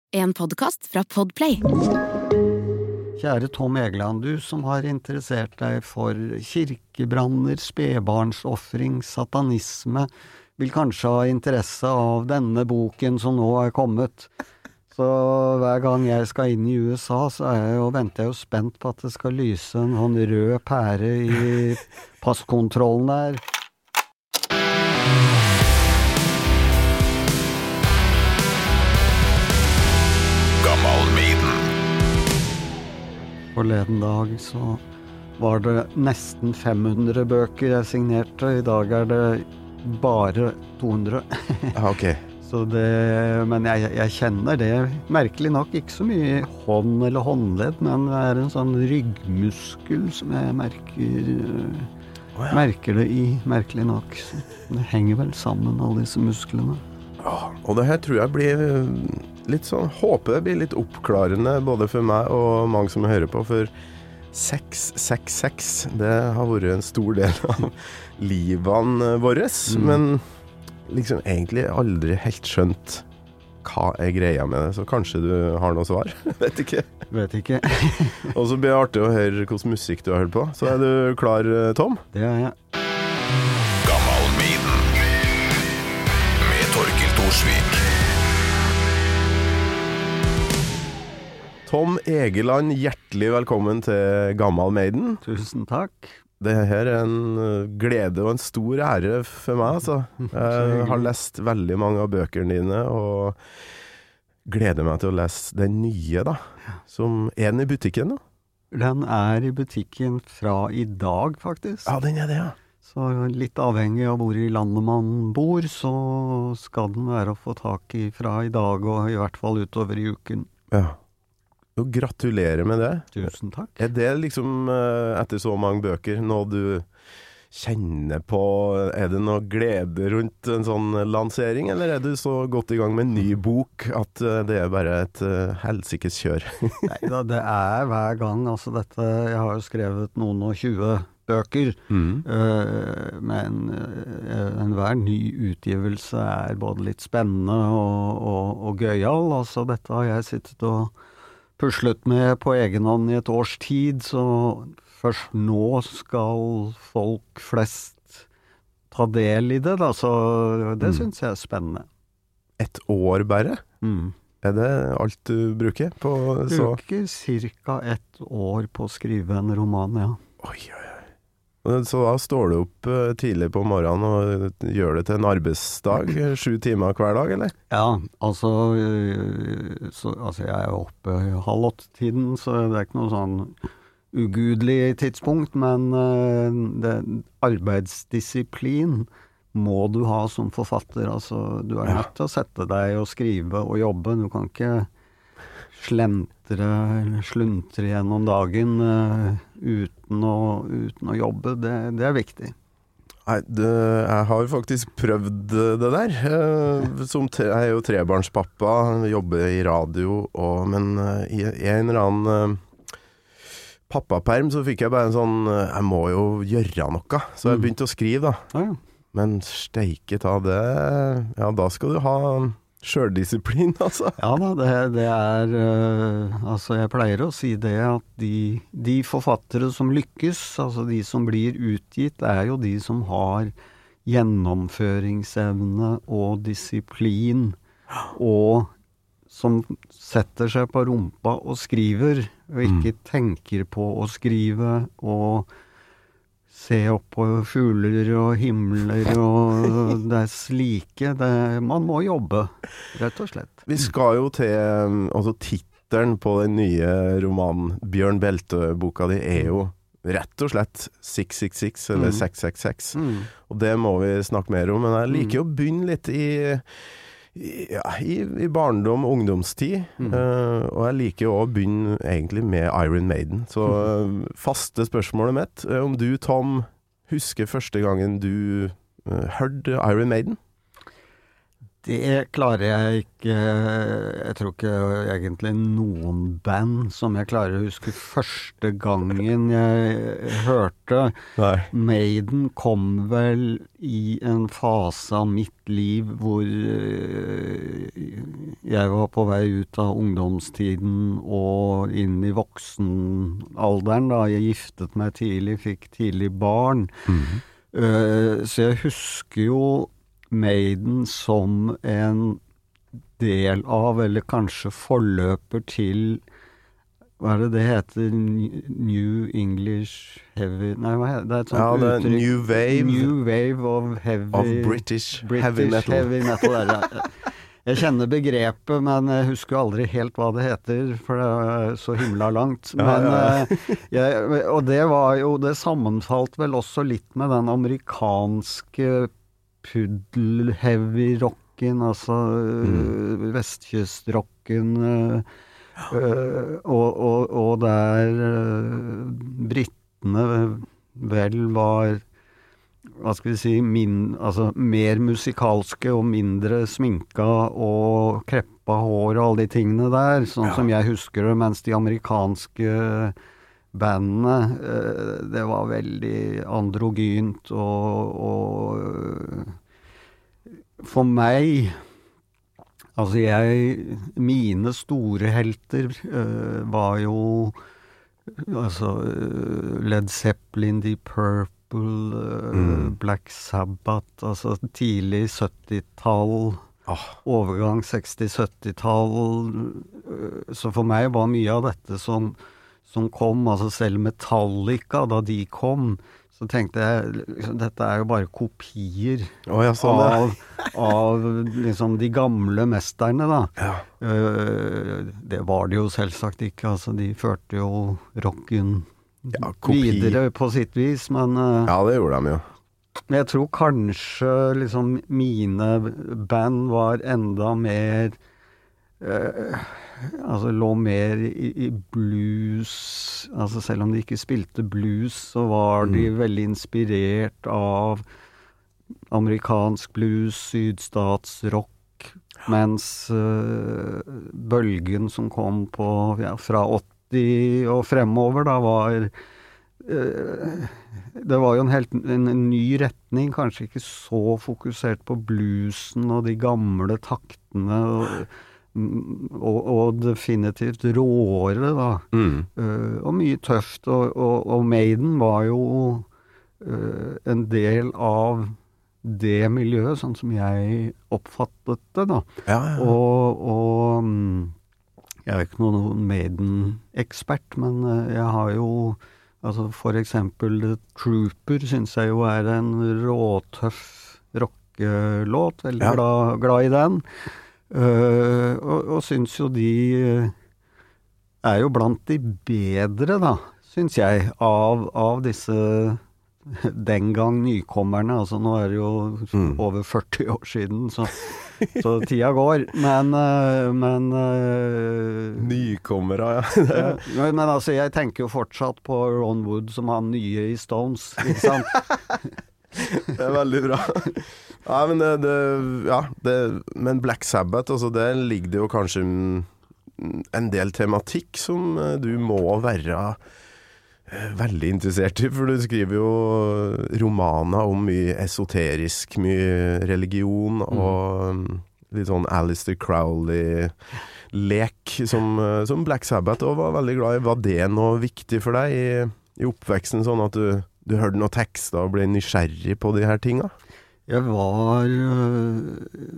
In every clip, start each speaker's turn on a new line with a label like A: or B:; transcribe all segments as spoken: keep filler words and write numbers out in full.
A: En podcast fra Podplay.
B: Kjære Tom Egeland, du som har interessert deg for kirkebranner, spedbarnsoffring, satanisme, vil kanskje ha interesse av denne boken som nå er kommet. Så hver gang jeg skal inn i U S A, så er jeg jo, venter jeg jo spent på at det skal lyse en sånn rød pære i passkontrollen der. Forleden dag så var det nesten fem hundre bøker jeg signerte. I dag er det bare to hundre.
C: Ah, ok.
B: Så det, men jeg, jeg kjenner det merkelig nok ikke så mye hånd eller håndledd, men det er en sånn ryggmuskel som jeg merker, oh, ja. merker det i, merkelig nok. Det henger vel sammen, alle disse musklene.
C: Oh, og det her tror jeg blir litt sånn, håper det blir litt oppklarende både for meg og mange som hører på, for seks seks seks, det har vært en stor del av livene våre, mm. men liksom egentlig aldri helt skjønt hva er greia med det, så kanskje du har noe svar, vet ikke.
B: Vet ikke.
C: Og så blir det artig å høre hvordan musikk du har hørt på. Så er du klar, Tom?
B: Det er jeg.
D: Gammal Maiden med Torkild Thorsvik.
C: Tom Egeland, hjertelig velkommen til Gammal Maiden.
B: Tusen takk.
C: Det her er en glede og en stor ære for meg, altså. Jeg har lest veldig mange av bøkene dine, og gleder meg til å lese den nye, da. Som er den i butikken, da?
B: Den er i butikken fra i dag, faktisk.
C: Ja, den er det, ja.
B: Så litt avhengig av hvor i landet man bor, så skal den være å få tak i fra i dag, og i hvert fall utover i uken.
C: Ja. Og gratulerer med det.
B: Tusen takk.
C: Er det liksom, etter så mange bøker, noe du kjenner på, er det noe glede rundt en sånn lansering, eller er du så godt i gang med en ny bok at det er bare et helsikes kjør?
B: Neida, det er hver gang, altså dette, jeg har jo skrevet noen og tjue bøker, mm. uh, men uh, enhver ny utgivelse er både litt spennende og, og, og gøyal, altså dette har jeg sittet og puslet med på egen hånd i et års tid, så først nå skal folk flest ta del i det, da, så det mm. synes jeg er spennende.
C: Et år bare?
B: Mm.
C: Er det alt du bruker på så?
B: Bruker cirka ett år på å skrive en roman, ja.
C: Oi, oi, oi. Så da står du opp tidlig på morgenen og gjør det til en arbeidsdag, sju timer hver dag, eller?
B: Ja, altså, så, altså jeg er oppe halv åtte-tiden, så det er ikke noe sånn ugudelig tidspunkt, men det, arbeidsdisiplin må du ha som forfatter, altså du er nødt til å sette deg og skrive og jobbe, du kan ikke slentre eller sluntre gjennom dagen uh, uten, å, uten å jobbe, det, det er viktig.
C: Nei, det, jeg har faktisk prøvd det der. Uh, som tre, jeg er jo trebarnspappa, jobber i radio, og, men uh, i, i en eller annen uh, pappaperm så fikk jeg bare en sånn, uh, jeg må jo gjøre noe, så jeg begynte å skrive da.
B: Ah, ja.
C: Men steike ta det, ja da skal du ha selvdisiplin, altså.
B: Ja da, det, det er, uh, altså jeg pleier å si det at de, de forfattere som lykkes, altså de som blir utgitt, er jo de som har gjennomføringsevne og disiplin, og som setter seg på rumpa og skriver, og ikke mm. tenker på å skrive, og se opp på fugler og himler og det er slike, det, man må jobbe, rett og slett.
C: Vi skal jo til, altså tittelen på den nye romanen, Bjørn Belte-boka di er jo rett og slett seks seks seks, eller mm. seks seks seks, mm. og det må vi snakke mer om, men jeg liker jo å begynne litt i Ja, i, i barndom og ungdomstid, mm. uh, og jeg liker jo å begynne egentlig med Iron Maiden. Så uh, faste spørsmålet mitt, uh, om du, Tom, husker første gangen du uh, hørte Iron Maiden?
B: Det klarer jeg ikke. Jeg tror ikke egentlig noen band som jeg klarer å huske første gangen jeg hørte.
C: Nei.
B: Maiden kom vel i en fase av mitt liv hvor jeg var på vei ut av ungdomstiden og inn i voksenalderen da. Jeg giftet meg tidlig, fikk tidlig barn. Mm-hmm. Uh, så jeg husker jo Maiden som en del av, eller kanskje forløper til, hva er det det heter? New English Heavy... Nei, hva heter det? Det er et sånt
C: ja, det er
B: uttrykk.
C: New Wave.
B: New Wave of Heavy...
C: Of British,
B: British
C: Heavy Metal.
B: Heavy metal er det. Jeg kjenner begrepet, men jeg husker aldri helt hva det heter, for det er så himla langt.
C: Ja,
B: men,
C: ja, ja.
B: jeg, og det var jo, det sammenfalt vel også litt med den amerikanske puddel-heavy-rocken, altså mm. vestkystrocken, uh, og, og, og der uh, brittene vel var, hva skal vi si, min, altså mer musikalske og mindre sminka og kreppa hår og alle de tingene der, sånn ja. Som jeg husker det, mens de amerikanske bandene, det var veldig androgynt og, og for meg, altså jeg, mine store helter uh, var jo altså Led Zeppelin, Deep Purple, uh, mm. Black Sabbath, altså tidlig syttitall, oh. overgang seksti-syttitall, uh, så for meg var mye av dette som som kom, altså selv Metallica, da de kom, så tenkte jeg, liksom, dette er jo bare kopier
C: oh, ja, sånn,
B: av, av liksom de gamle mesterne, da.
C: Ja.
B: Uh, det var det jo selvsagt ikke, altså de førte jo rocken
C: ja,
B: videre på sitt vis, men... Uh,
C: ja, det gjorde de jo.
B: Jeg tror kanskje liksom mine band var enda mer... Uh, altså lå mer i, i blues, altså selv om de ikke spilte blues, så var de mm. veldig inspirert av amerikansk blues, sydstatsrock, mens uh, bølgen som kom på ja, fra åtti og fremover da var uh, det var jo en helt en, en ny retning, kanskje ikke så fokusert på bluesen og de gamle taktene og Og, og definitivt råere da mm. uh, og mye tøft og, og, og Maiden var jo uh, en del av det miljøet sånn som jeg oppfattet det da
C: ja, ja.
B: og, og um, jeg er ikke noen Maiden-ekspert, men uh, jeg har jo altså for eksempel The Trooper synes jeg jo er en råtøff rockelåt, veldig ja. glad, glad i den. Uh, og, og synes jo de uh, er jo blant de bedre da, synes jeg, av, av disse den gang nykommerne, altså nå er det jo mm. over førti år siden, så, så tida går, men, uh, men uh,
C: nykommere, ja.
B: ja. Men altså, jeg tenker jo fortsatt på Ron Wood som han nye i Stones, ikke sant?
C: Det er veldig bra. Ja, men det, det, ja, det, men Black Sabbath, altså det ligger det jo kanskje en del tematikk som du må være veldig interessert i, for du skriver jo romaner om mye esoterisk, mye religion og mm. litt sånn Aleister Crowley lek som, som Black Sabbath og var veldig glad i. Var det noe viktig for deg i, i oppveksten, sånn at du Du hørte noen tekster og ble nysgjerrig på de her tingene?
B: Jeg var uh,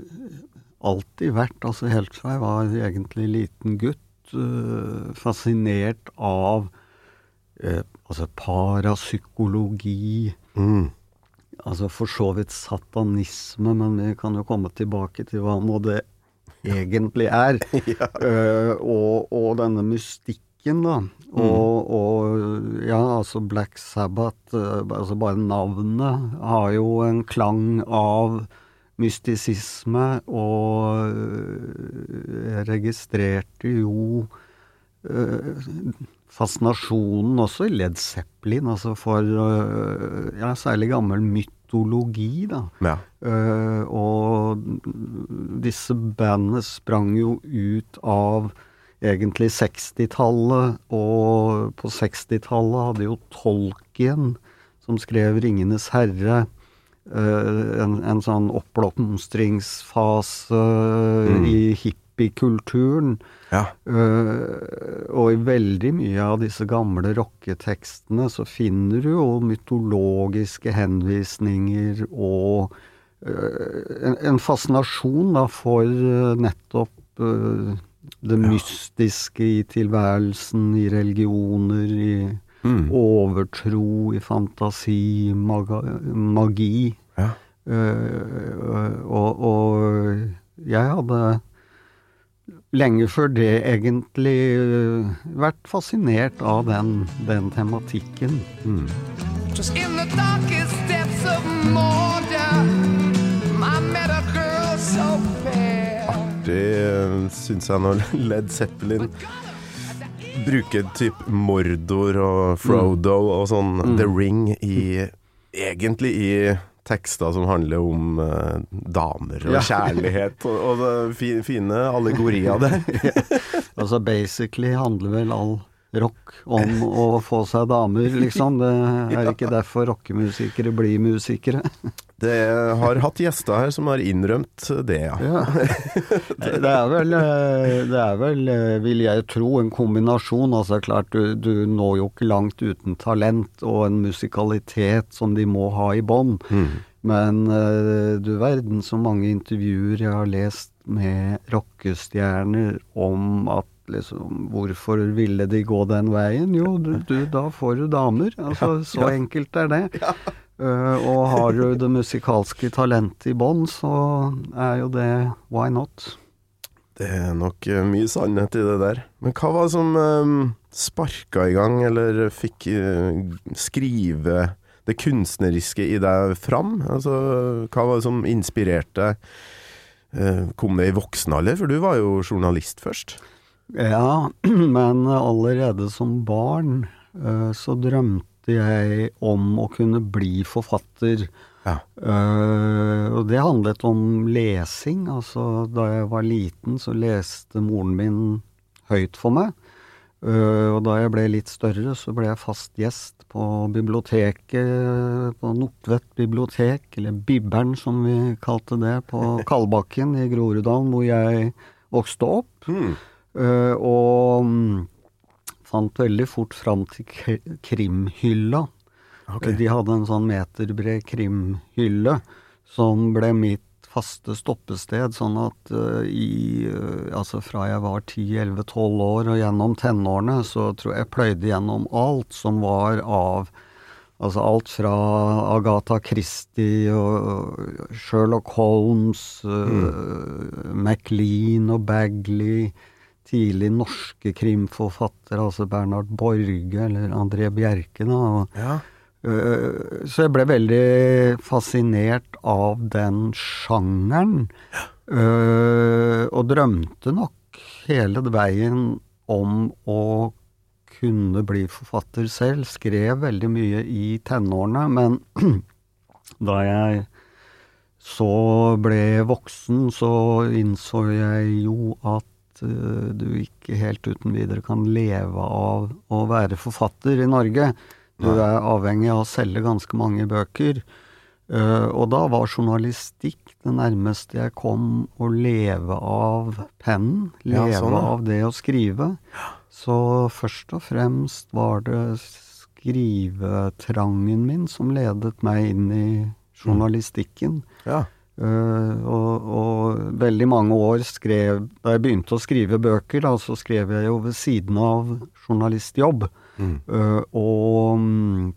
B: alltid vært, altså helt fra jeg var egentlig liten gutt, uh, fascinert av uh, altså parapsykologi, mm. altså for så vidt satanisme, men vi kan jo komme tilbake til hva nå det egentlig er, ja. uh, og, og denne mystikken da, mm. og, og ja, altså Black Sabbath, uh, altså bare navnet har jo en klang av mystisisme, og uh, jeg registrerte jo uh, fascinasjonen også i Led Zeppelin, altså for uh, ja, særlig gammel mytologi mytologi, da.
C: Ja.
B: Uh, og disse bandene sprang jo ut av egentlig sekstitallet, og på sekstitallet hadde jo Tolkien, som skrev Ringenes herre, uh, en, en sånn oppblomstringsfase mm. i hippiekulturen.
C: Ja.
B: Uh, og i veldig mye av disse gamle rocketekstene så finner du jo mytologiske henvisninger og uh, en, en fascinasjon da for uh, nettopp uh, det ja. mystiske i tilværelsen, i religioner, i mm. overtro, i fantasi, maga, magi.
C: Ja.
B: Uh, og, og jeg hadde lenge før det egentlig uh, vært fascinert av den, den tematikken. Mm. Just in the darkest depths of Mordor, I met a girl so fair.
C: Artig, synes jeg når Led Zeppelin bruker typ Mordor og Frodo mm. og sånn mm. The Ring i, egentlig i tekster som handler om uh, damer og ja. kjærlighet og, og det fine allegorier der.
B: Ja. Altså basically handler vel all rock om å få seg damer, liksom. Det er ikke derfor rockemusikere blir musikere.
C: Det har hatt gjester her som har innrømt det, ja.
B: Ja. Det er vel, det er vel, vil jeg tro, en kombinasjon. Altså klart, du, du når jo ikke langt uten talent og en musikalitet som de må ha i bånd. Mm. Men du verden så mange intervjuer jeg har lest med rockestjerner om at liksom, hvorfor ville de gå den veien? Jo, du, du, da får du damer. Altså, så ja. enkelt er det. Ja. Uh, og har du det musikalske talentet i bånd, så er jo det why not?
C: Det er nok uh, mye sannhet i det der. Men hva var det som um, sparket i gang, eller fikk uh, skrive det kunstneriske i deg fram? Altså, hva var det som inspirerte? Uh, kom det i voksen alder? For du var jo journalist først.
B: Ja, men allerede som barn uh, så drømte jeg om å kunne bli forfatter. Ja. Uh, og det handlet om lesing. Altså, da jeg var liten så leste moren min høyt for meg. Uh, og da jeg ble litt større så ble jeg fast gjest på biblioteket, på Nordtvet bibliotek, eller Bibberen som vi kalte det, på Kalbakken i Groruddalen, hvor jeg vokste opp. Mm. Uh, og um, fant veldig fort fram til k- krimhylla. Okay. De hadde en sånn meterbred krimhylle som ble mitt faste stoppested, sånn at uh, i, uh, altså fra jeg var ti, elleve, tolv år og gjennom tenårene, så tror jeg jeg pløyde gjennom alt som var av, altså alt fra Agatha Christie og Sherlock Holmes, uh, mm. Maclean og Bagley, tidlig norske krimforfattere, altså Bernhard Borge eller André Bjerke da. Og, ja. uh, så jeg ble veldig fascinert av den sjangeren, uh, og drømte nok hele veien om å kunne bli forfatter selv. Skrev veldig mye i tenårene, men da jeg så ble voksen, så innså jeg jo at du ikke helt uten videre kan leve av å være forfatter i Norge. Du er avhengig av å selge ganske mange bøker. Uh, og da var journalistikk det nærmeste jeg kom å leve av pennen, leve ja, sånn, ja. av det å skrive. Så først og fremst var det skrivetrangen min som ledet meg inn i journalistikken. Ja. Uh, og, og veldig mange år skrev, da jeg begynte å skrive bøker, da, så skrev jeg jo ved siden av journalistjobb. Mm. Uh, og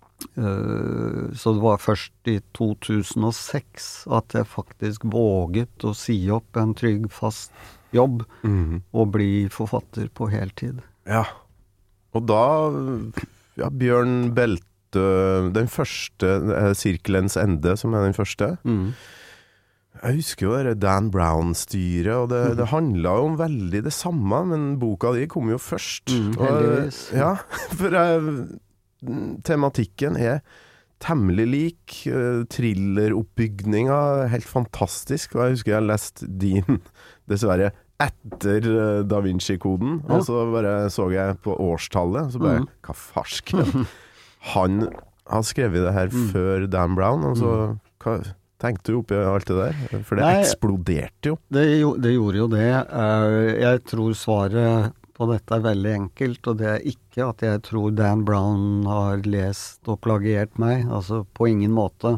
B: uh, så det var først i to tusen og seks at jeg faktisk våget å si opp en trygg, fast jobb mm. og bli forfatter på heltid.
C: Ja, og da, ja, Bjørn Beltø, den første, Sirkelens ende, som er den første. Mm. Jeg husker jo det Dan Brown-styret, og det, mm. det handlet jo om veldig det samme, men boka di kom jo først.
B: Mm, heldigvis.
C: Og, ja, for jeg, tematikken er temmelig lik. Uh, Thriller-oppbygninga, helt fantastisk. Og jeg husker jeg leste din, dessverre, etter uh, Da Vinci-koden. Ja. Og så bare så jeg på årstallet, og så bare, mm. hva farsk. Han har skrevet det her mm. før Dan Brown, og så hva tenkte du oppi alt det der? For det Nei, eksploderte jo.
B: Det, det gjorde jo det. Jeg tror svaret på dette er veldig enkelt, og det er ikke at jeg tror Dan Brown har lest og plagiert meg, altså på ingen måte.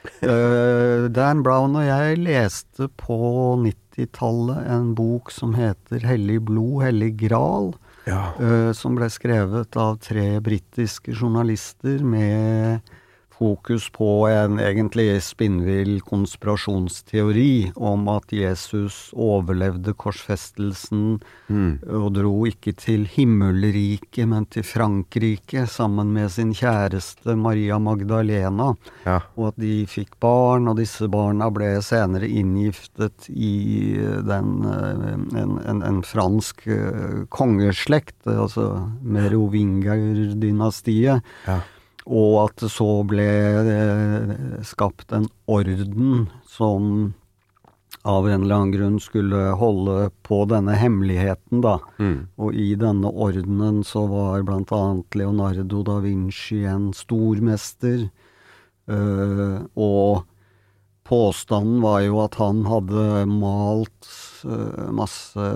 B: Dan Brown og jeg leste på nittitallet en bok som heter Hellig blod, Hellig gral, ja. som ble skrevet av tre britiske journalister med fokus på en egentlig spinnvill konspirasjonsteori om at Jesus overlevde korsfestelsen mm. og dro ikke til himmelriket, men til Frankrike sammen med sin kjæreste Maria Magdalena, ja. Og at de fikk barn, og disse barna ble senere inngiftet i den, en, en, en fransk kongeslekt, altså Merovingerdynastiet, ja. Og at det så ble eh, skapt en orden som av en eller annen grunn skulle holde på denne hemmeligheten da. Mm. Og i denne ordenen så var blant annet Leonardo da Vinci en stormester, eh, og påstanden var jo at han hadde malt eh, masse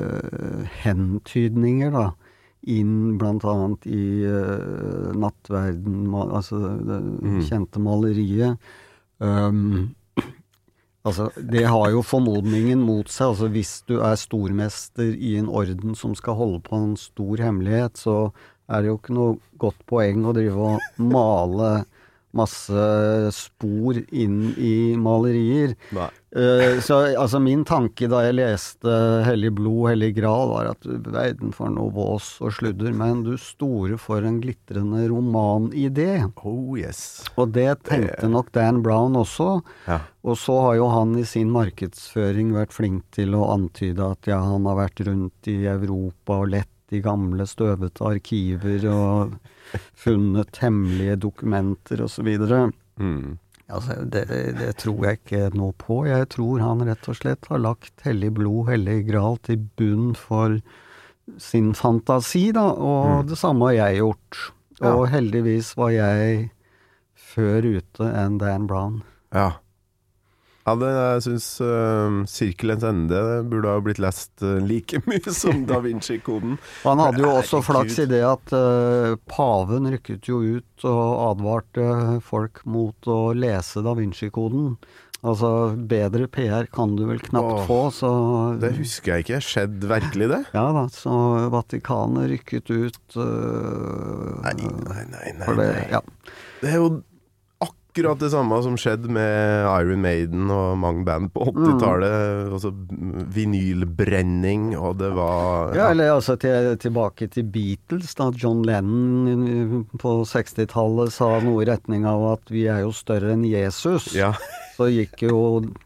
B: hentydninger da, inn blant annet i uh, nattverden, altså det mm. kjente maleriet. Um, altså, det har jo formodningen mot seg, altså hvis du er stormester i en orden som skal holde på en stor hemmelighet, så er det jo ikke noe godt poeng å drive og male masse spor inn i malerier. Nei. Uh, så altså min tanke da jeg leste Hellig blod, Hellig gral var at verden for noe vås og sludder, men du store for en glitrende romanidé.
C: Oh yes.
B: Og det tenkte nok Dan Brown også. Ja. Og så har jo han i sin markedsføring vært flink til å antyde at ja, han har vært rundt i Europa og lett i gamle støvete arkiver og funnet hemmelige dokumenter og så videre. Mm. Altså, det, det tror jeg ikke noe på. Jeg tror han rett og slett har lagt Hellig blod, Hellig gral til bunn for sin fantasi da, og mm. det samme har jeg gjort. Ja. Og heldigvis var jeg før ute enn Dan Brown.
C: Ja. Ja, det, jeg synes uh, Sirkelens ende burde ha blitt lest uh, like mye som Da Vinci-koden.
B: Han hadde jo også flaks i det at uh, paven rykket jo ut og advarte folk mot å lese Da Vinci-koden. Altså, bedre P R kan du vel knapt Åh, få, så...
C: Det husker jeg ikke. Skjedde virkelig det?
B: Ja da, så Vatikanet rykket ut... Uh,
C: nei, nei, nei, nei.
B: For det, ja.
C: Det er jo... akkurat det samme som skjedde med Iron Maiden og mange band på åttitallet, mm. altså vinylbrenning, og det var...
B: Ja, ja eller altså til, tilbake til Beatles, da John Lennon på sekstitallet sa noe i retning av at vi er jo større enn Jesus. Ja. Så gikk jo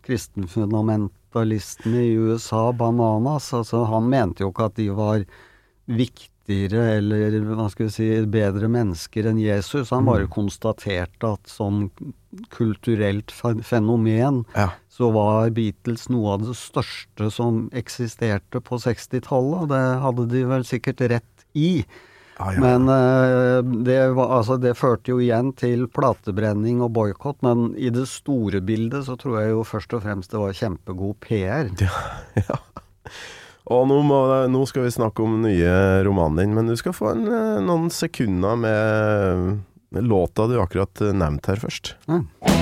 B: kristenfundamentalistene i U S A bananas, altså han mente jo ikke at de var viktige eller hva skal vi si, bedre mennesker enn Jesus. Han bare konstaterte at som kulturelt fenomen ja. Så var Beatles noe av det største som eksisterte på sekstitallet, og det hadde de vel sikkert rett i. Ah, ja. Men uh, det, var, altså, det førte jo igjen til platebrenning og boykott, men i det store bildet så tror jeg jo først og fremst det var kjempegod P R.
C: Ja, ja. Og nå, må, nå skal vi snakke om nye romanen din, men du skal få en, noen sekunder med låta du akkurat nevnte her først. Mm.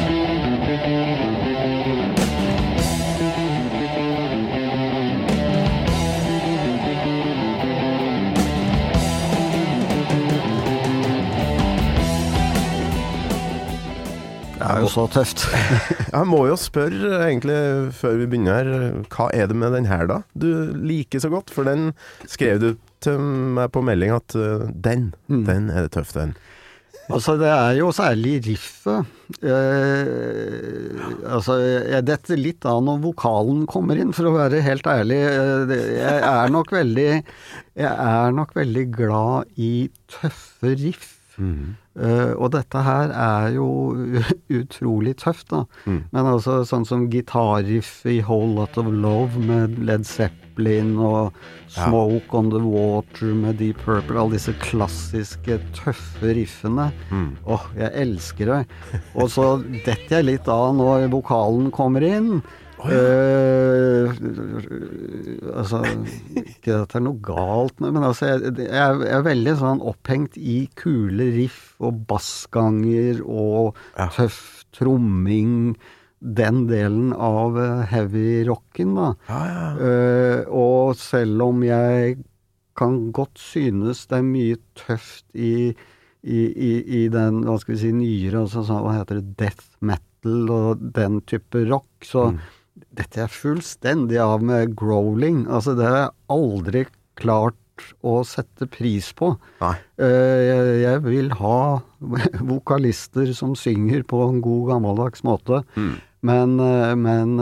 B: Det er jo så tøft.
C: Jeg må jo spørre egentlig før vi begynner her, hva er det med den her da? Du liker så godt, for den skrev du til meg på melding at uh, den, mm. den er det tøft den.
B: Altså det er jo særlig riffet. Eh, altså jeg detter litt av når vokalen kommer inn, for å være helt ærlig. Jeg er nok veldig, jeg er nok veldig glad i tøffe riff. Mm. Uh, og dette her er jo utrolig tøft da. Mm. Men altså sånn som gitarriff i Whole Lot of Love med Led Zeppelin og Smoke ja. On the Water med Deep Purple, alle disse klassiske tøffe riffene. Mm. Åh, jeg elsker det. Og så detter jeg litt av når vokalen kommer inn. Oh, ja. uh, altså ikke at det er noe galt med, men altså jeg, jeg, er, jeg er veldig sånn opphengt i kule riff og bassganger og ja. Tøff tromming, den delen av heavy rocken da ja, ja. Uh, og selv om jeg kan godt synes det er mye tøft i, i, i, i den, hva skal vi si, nyere, altså, så, hva heter det, death metal og den type rock, så mm. dette er fullstendig av med growling. Altså, det har jeg aldri klart å sette pris på. Nei. Jeg, jeg vil ha vokalister som synger på en god gammeldags måte. Mm. Men, men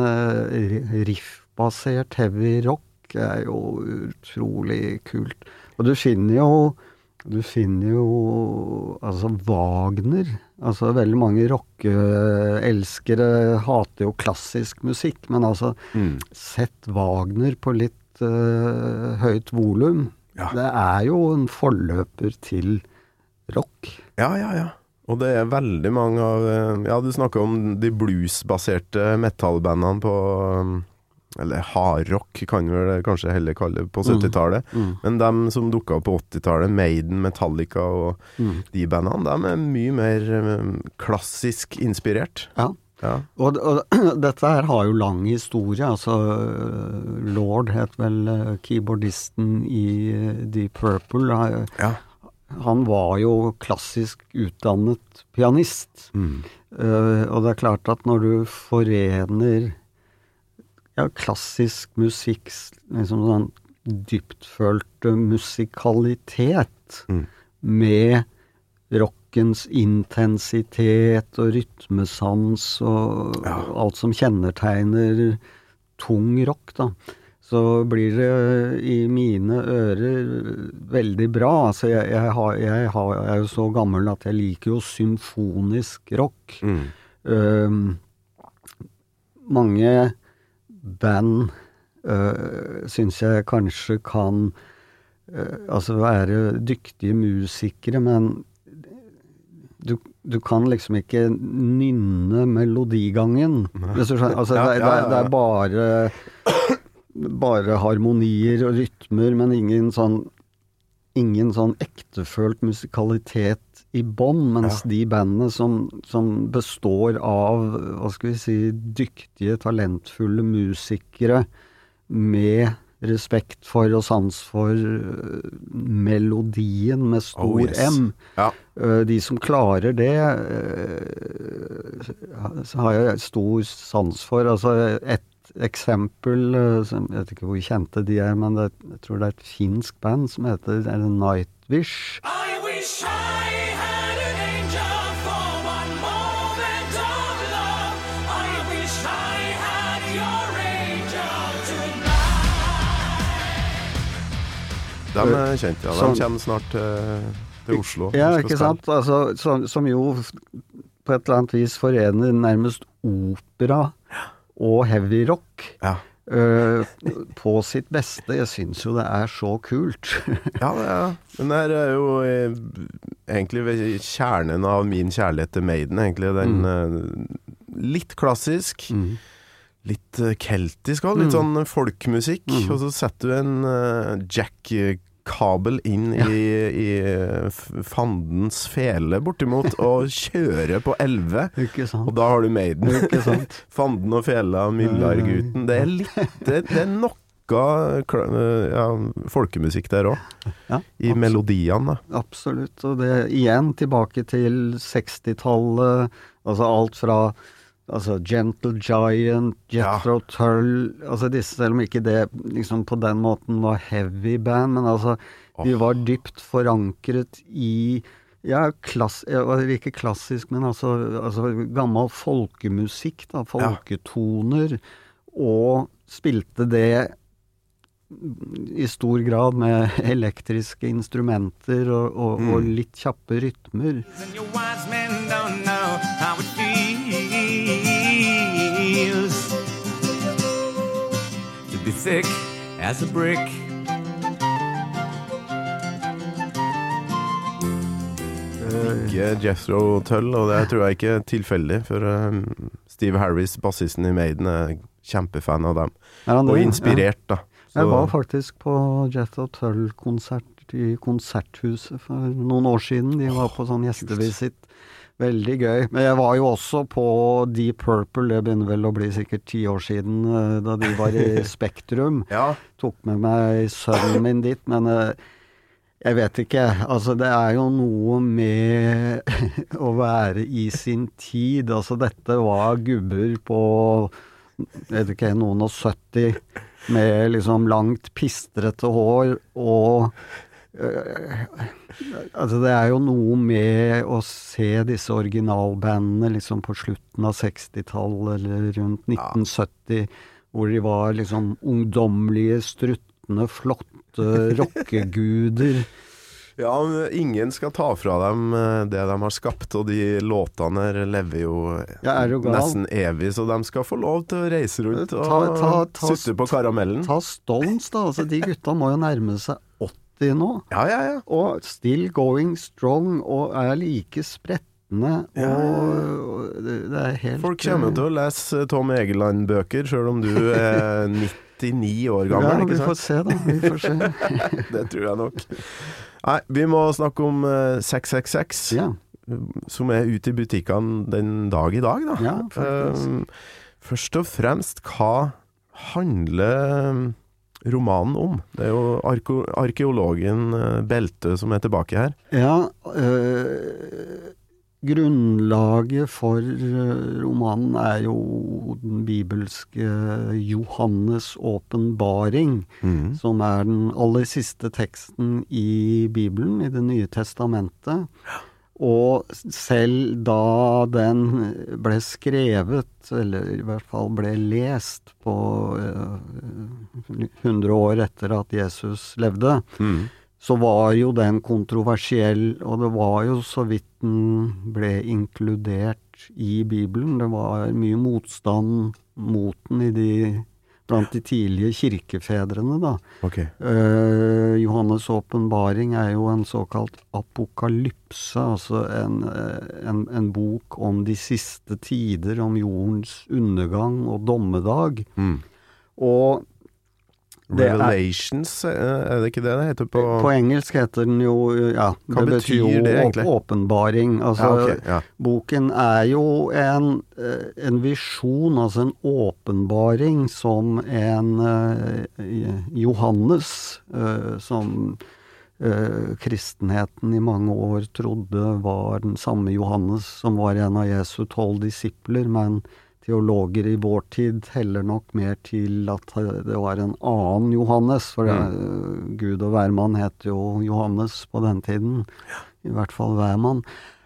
B: riffbasert heavy rock er jo utrolig kult. Og du finner jo Du finner jo altså Wagner, altså veldig mange rockeelskere hater jo klassisk musikk, men altså mm. sett Wagner på litt uh, høyt volum, ja. Det er jo en forløper til rock.
C: Ja, ja, ja. Og det er veldig mange av, ja du snakker om de bluesbaserte metallbandene på eller hardrock kan vi vel kanskje heller kalle det på syttitallet, mm. Mm. men dem som dukket opp på åttitallet, Maiden, Metallica og mm. de bandene, de er mye mer klassisk inspirert.
B: Ja, ja. Og, og dette her har jo lang historie, altså Lord het vel keyboardisten i Deep Purple, ja. Han var jo klassisk utdannet pianist, mm. uh, og det er klart at når du forener ja, klassisk musikk, liksom sånn dyptfølte musikalitet mm. med rockens intensitet og rytmesans og ja. Alt som kjennetegner tung rock da. Så blir det i mine ører veldig bra. Altså jeg, jeg, har, jeg, har, jeg er jo så gammel at jeg liker jo symfonisk rock. Mm. Um, mange band uh, synes jeg kanskje kan uh, altså være dyktige musikere, men du, du kan liksom ikke nynne melodigangen. Altså, det, det, det, det er bare bare harmonier og rytmer, men ingen sånn ingen sånn ektefølt musikalitet i bånd, mens ja. De bandene som, som består av, hva skal vi si, dyktige, talentfulle musikere med respekt for og sans for melodien med stor oh, yes. M. Ja. De som klarer det, så har jeg stor sans for. Altså et eksempel, som, jeg vet ikke hvor kjente de er, men det, jeg tror det er et finsk band som heter er det Nightwish. I wish I had an angel for one moment of love. I wish I had your angel tonight. De er kjent, ja. De som, kommer snart til, til Oslo. Ja, ikke sant? Altså, som, som jo på et eller annet vis forener nærmest opera og heavy rock ja. uh, på sitt beste. Jeg synes jo det er så kult. Ja, det er. Men det er jo eh, egentlig ved kjernen av min kjærlighet til Maiden, egentlig den mm. uh, litt klassisk, mm. litt uh, keltisk også, litt mm. sånn folkmusikk, mm. og så setter du en uh, Jack kabel inn ja. i, i fandens fele bortimot og kjøre på elve og da har du Maiden fanden og fela, Myllarguten det er litt, det, det er noe ja, folkemusikk der også ja, i melodiene absolutt, og det igjen tilbake til sekstitallet altså alt fra altså Gentle Giant, Jethro ja. Tull, altså disse, selv om ikke det liksom på den måten var heavy band, men altså oh. de var dypt forankret i ja, klass, ikke klassisk, men altså, altså gammel folkemusikk da, folketoner, ja. Og spilte det i stor grad med elektriske instrumenter og, og, mm. og litt kjappe rytmer. Your wise men don't know how it feels to be thick as a brick.
C: Ikke Jethro Tull, og det tror jeg ikke er tilfeldig, for um, Steve Harris, bassisten i Maiden, er kjempefan av dem. Ja, det, og inspirert, ja. Da. Så. Jeg var faktisk på Jethro Tull-konsert i Konserthuset for noen år siden. De var på sånn gjestevisitt. Veldig gøy. Men jeg var jo også på Deep Purple, det begynner vel å bli sikkert ti år siden, da de var i Spektrum. Ja. Tok med meg sønnen min dit, men jeg vet ikke, altså det er jo noe med å være i sin tid, altså dette var gubber på, vet ikke, noen og sytti, med liksom langt pistrete hår, og øh, altså det er jo noe med å se disse originalbandene liksom på slutten av sekstitallet, eller rundt nitten sytti, hvor de var liksom ungdomlige, struttende, flotte, rockeguder. Ja, ingen skal ta fra dem det de har skapt, og de låtene lever jo ja, nesten evig, så de skal få lov til å reise rundt og ta, ta, ta, sutte på karamellen. Ta Stones da, altså de gutta må jo nærme seg åtti nå. Ja, ja, ja. Og still going strong, og er like sprettende, ja. Og det, det er helt... Folk kommer til å lese Tom Egeland-bøker, selv om du er nittini år gammel, ja, ikke sant? Ja, vi får se da, vi får se. Det tror jeg nok. Nei, vi må snakke om uh, seks seks seks, ja. Som er ute i butikkene den dag i dag, da. Ja, uh, først og fremst, hva handler romanen om? Det er jo arke- arkeologen uh, Belte som er tilbake her. Ja, uh, grunnlaget for uh, romanen er jo den bibelske Johannes åpenbaring, mm. som er den aller siste teksten i Bibelen, i Det nye testamentet. Og selv da den ble skrevet, eller i hvert fall ble lest på uh, hundre år etter at Jesus levde, mm. så var jo den kontroversiell, og det var jo så vidt den ble inkludert i Bibelen. Det var mye motstand mot den i de, blant de tidlige kirkefedrene, da. Okay. Uh, Johannes åpenbaring er jo en såkalt apokalypse, altså en, en, en bok om de siste tider, om jordens undergang og dommedag. Mm. Og Revelations, er, er det ikke det det heter på... På engelsk heter den jo, ja, hva det betyr jo det egentlig? Åpenbaring. Altså, ja, okay, ja. Boken er jo en, en visjon, altså en åpenbaring som en uh, Johannes, uh, som uh, kristenheten i mange år trodde var den samme Johannes, som var en av Jesu tolv disipler, men teologer i vår tid heller nok mer til at det var en annen Johannes, for det, mm. Gud og hvermann heter jo Johannes på den tiden, i hvert fall hvermann.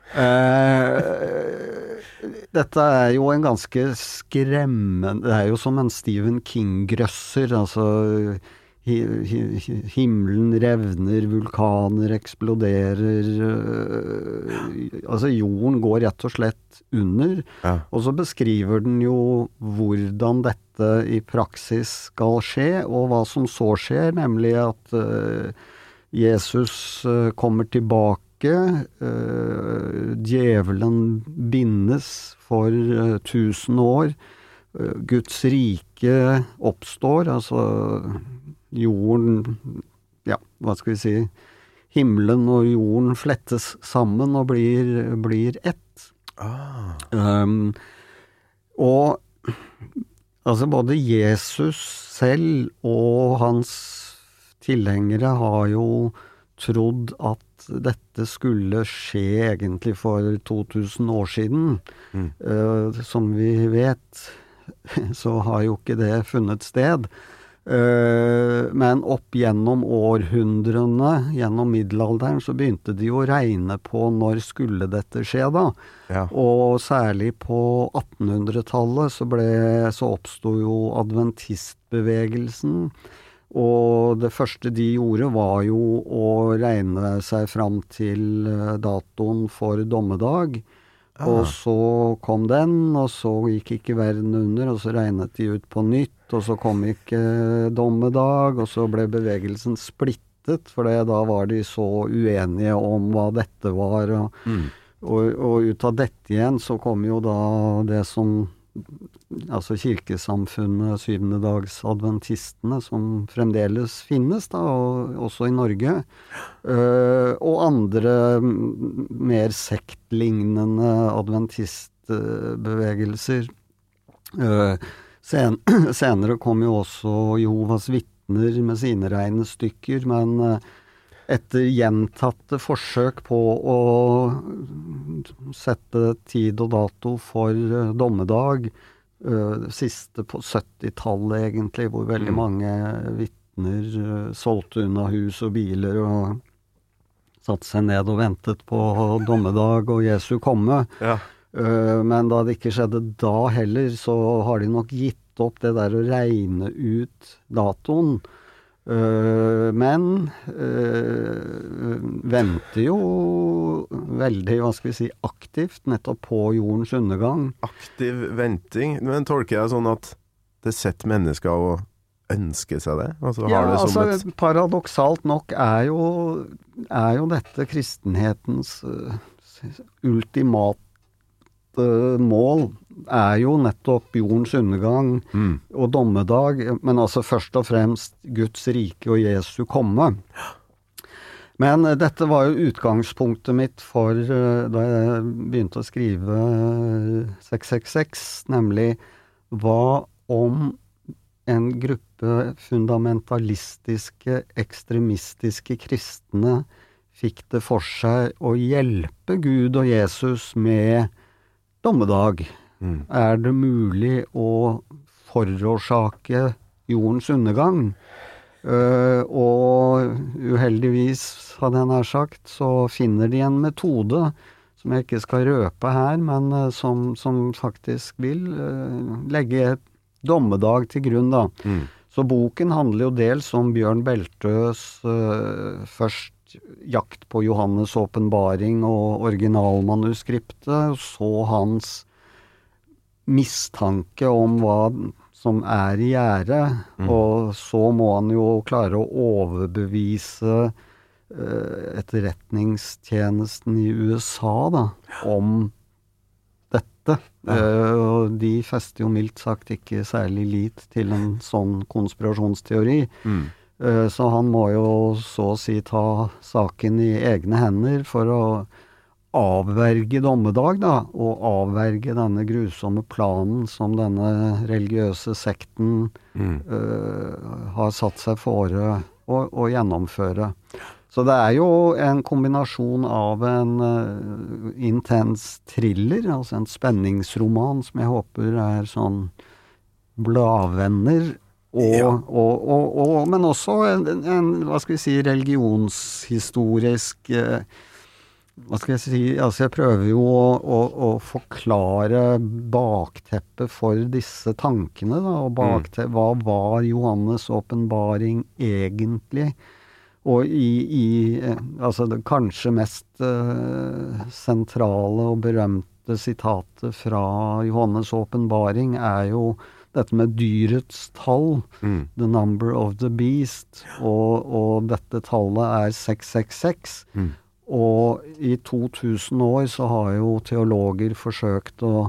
C: Eh, dette er jo en ganske skremmende, det er jo som en Stephen King-grøsser, altså hi, hi, himmelen revner, vulkaner eksploderer, øh, altså jorden går rett og slett under, ja. Og så beskriver den jo hvordan dette i praksis skal skje, og hva som så skjer, nemlig at øh, Jesus øh, kommer tilbake, øh, djevelen bindes for øh, tusen år, øh, Guds rike oppstår, altså jorden, ja, hva skal vi si, himmelen og jorden flettes sammen og blir, blir ett. Ah. Um, og altså både Jesus selv og hans tilhengere har jo trodd at dette skulle skje egentlig for to tusen år siden. Mm. Uh, som vi vet, så har jo ikke det funnet sted. Uh, men opp gjennom århundrene, gjennom middelalderen, så begynte de å regne på når skulle dette skje da. Ja. Og særlig på attenhundretallet så, ble, så oppstod jo adventistbevegelsen,
B: Og det første de gjorde var jo å regne seg fram til datoen for dommedag. Ah. Og så kom den, og så gikk ikke verden under, og så regnet de ut på nytt, og så kom ikke dommedag, og så ble bevegelsen splittet, for det, da var de så uenige om hva dette var. Og, mm. og, og ut av dette igjen så kom jo da det som altså kirkesamfunnet, syvendedagsadventistene, som fremdeles finnes da, og også i Norge, uh, og andre mer sektlignende adventistbevegelser. Uh, sen, senere kom jo også Jehovas vitner med sine regnestykker, men uh, etter gjentatte forsøk på å sette tid og dato for uh, dommedag, uh, det siste på syttitallet egentlig, hvor veldig mm. mange vitner uh, solgte unna hus og biler og satte seg ned og ventet på dommedag og Jesu komme. Ja. Uh, men da det ikke skjedde da heller, så har de nok gitt opp det der å regne ut datoen. Uh, men uh, venter jo veldig, hva skal vi si, aktivt nettopp på jordens undergang.
C: Aktiv venting, men tolker jeg sånn at det setter mennesker å ønske seg det? Altså,
B: ja,
C: har det som
B: altså
C: et...
B: paradoksalt nok er jo, er jo dette kristenhetens uh, ultimate mål er jo nettopp jordens undergang mm. og dommedag, men altså først og fremst Guds rike og Jesu komme. Men uh, dette var jo utgangspunktet mitt for uh, da jeg begynte å skrive uh, seks seks seks, nemlig hva om en gruppe fundamentalistiske, ekstremistiske kristne fikk det for seg å hjelpe Gud og Jesus med dommedag. Mm. Er det mulig å forårsake jordens undergang? Uh, og uheldigvis, hadde jeg nær sagt, så finner de en metode som jeg ikke skal røpe her, men uh, som, som faktisk vil uh, legge et dommedag til grunn da. Mm. Så boken handler jo dels om Bjørn Beltøs uh, først jakt på Johannes' åpenbaring og originalmanuskriptet, så hans mistanke om hva som er i gjære, mm. og så må han jo klare å overbevise uh, etterretningstjenesten i U S A da, om dette. Ja. Uh, og de fester jo mildt sagt ikke særlig lit til en sånn konspirasjonsteori. Mm. Så han må jo så å si ta saken i egne hender for å avverge dommedag da, og avverge denne grusomme planen som denne religiøse sekten mm. uh, har satt seg fore å, å gjennomføre. Så det er jo en kombinasjon av en uh, intens thriller, altså en spenningsroman som jeg håper er sånn bladvenner, Og, ja. og, og, og, men også en, en, hva skal vi si, religionshistorisk, eh, hva skal jeg si, altså jeg prøver jo å, å, å forklare bakteppet for disse tankene da, og bakteppet, mm. hva var Johannes' åpenbaring egentlig? Og i, i eh, altså det kanskje mest eh, sentrale og berømte sitatet fra Johannes' åpenbaring er jo dette med dyrets tall, mm. the number of the beast, og, og dette tallet er seks seks seks. Mm. Og i to tusen år så har jo teologer forsøkt å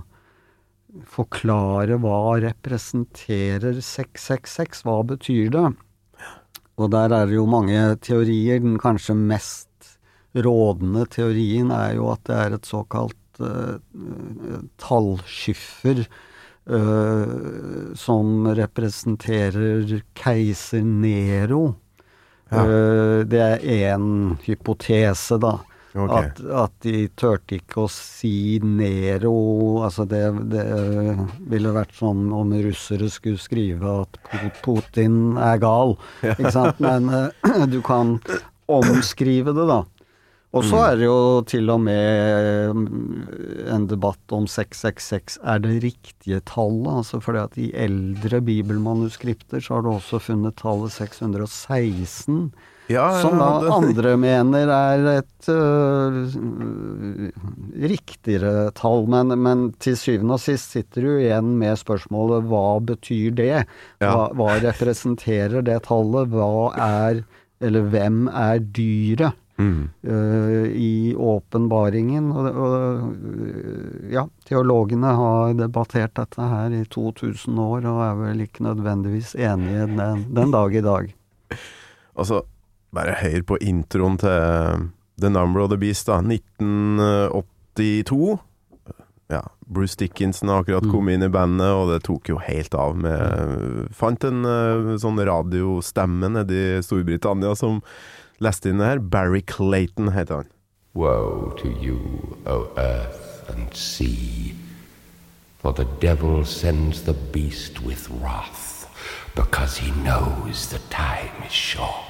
B: forklare hva representerer seks seks seks, hva betyr det? Og der er det jo mange teorier. Den kanskje mest rådende teorien er jo at det er et såkalt uh, tallskiffer, Uh, som representerer keiser Nero. Ja. Uh, det er en hypotese da. Okay. At, at de tørte ikke å si Nero, altså det, det ville vært som om russere skulle skrive at Putin er gal, ja. Ikke sant? Men uh, du kan omskrive det da. Og så er det jo til og med en debatt om seks seks seks er det riktige tallet, altså fordi at i eldre bibelmanuskripter så har du også funnet tallet seks hundre og seksten, ja, som da det... andre mener er et uh, riktigere tall, men, men til syvende og sist sitter du igjen med spørsmålet, hva betyr det? Hva, ja. hva representerer det tallet? Hva er, eller hvem er dyret? Mm. Uh, i åpenbaringen og, og ja, teologene har debattert dette her i to tusen år og er vel ikke nødvendigvis enige den, den dag i dag.
C: Altså, bare hør på introen til The Number of the Beast da, nitten åttito. Ja, Bruce Dickinson har akkurat kommet inn i bandet, og det tok jo helt av med, fant en uh, sånn radiostemme nede i Storbritannia som leste inn det her. Barry Clayton heter han.
E: Woe to you, O earth and sea, for the devil sends the beast with wrath, because he knows the time is short.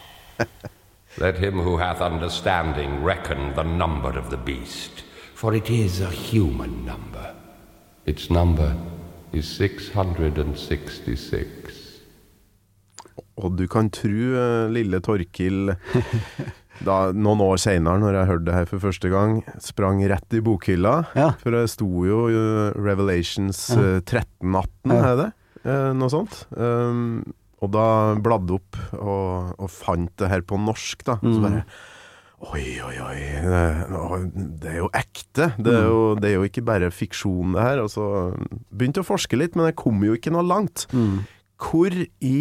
E: Let him who hath understanding reckon the number of the beast, for it is a human number. Its number is six hundred sixty-six.
C: Og du kan tro, lille Torkil, da, noen år senere, når jeg hørte det her for første gang, sprang rett i bokhylla, ja. For det sto jo Revelations ja. tretten atten, ja. Er det? Eh, noe sånt. Um, og da bladde opp og, og fant det her på norsk, da. Mm. Så bare, oi, oi, oi, det, det er jo ekte. Det er jo, det er jo ikke bare fiksjon det her. Og så begynte å forske litt, men jeg kom jo ikke noe langt. Mm. Hvor i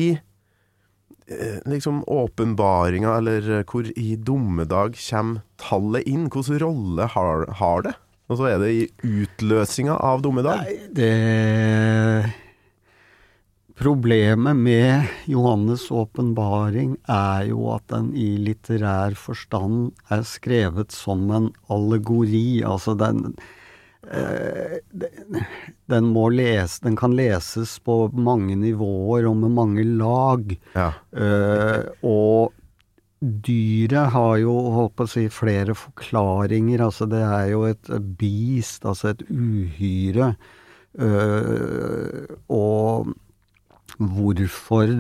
C: liksom åpenbaringa, eller hvor i dommedag kommer tallet inn? Hvilken rolle har, har det? Og så er det i utløsinga av dommedag?
B: Nei, det... Problemet med Johannes åpenbaring er jo at den i litterær forstand er skrevet som en allegori, altså den den må lese, den kan leses på mange nivåer og med mange lag. Ja. Uh, og dyret har jo, holdt på å si, flere forklaringer. Altså det er jo et beast, altså et uhyre. Uh, og hvorfor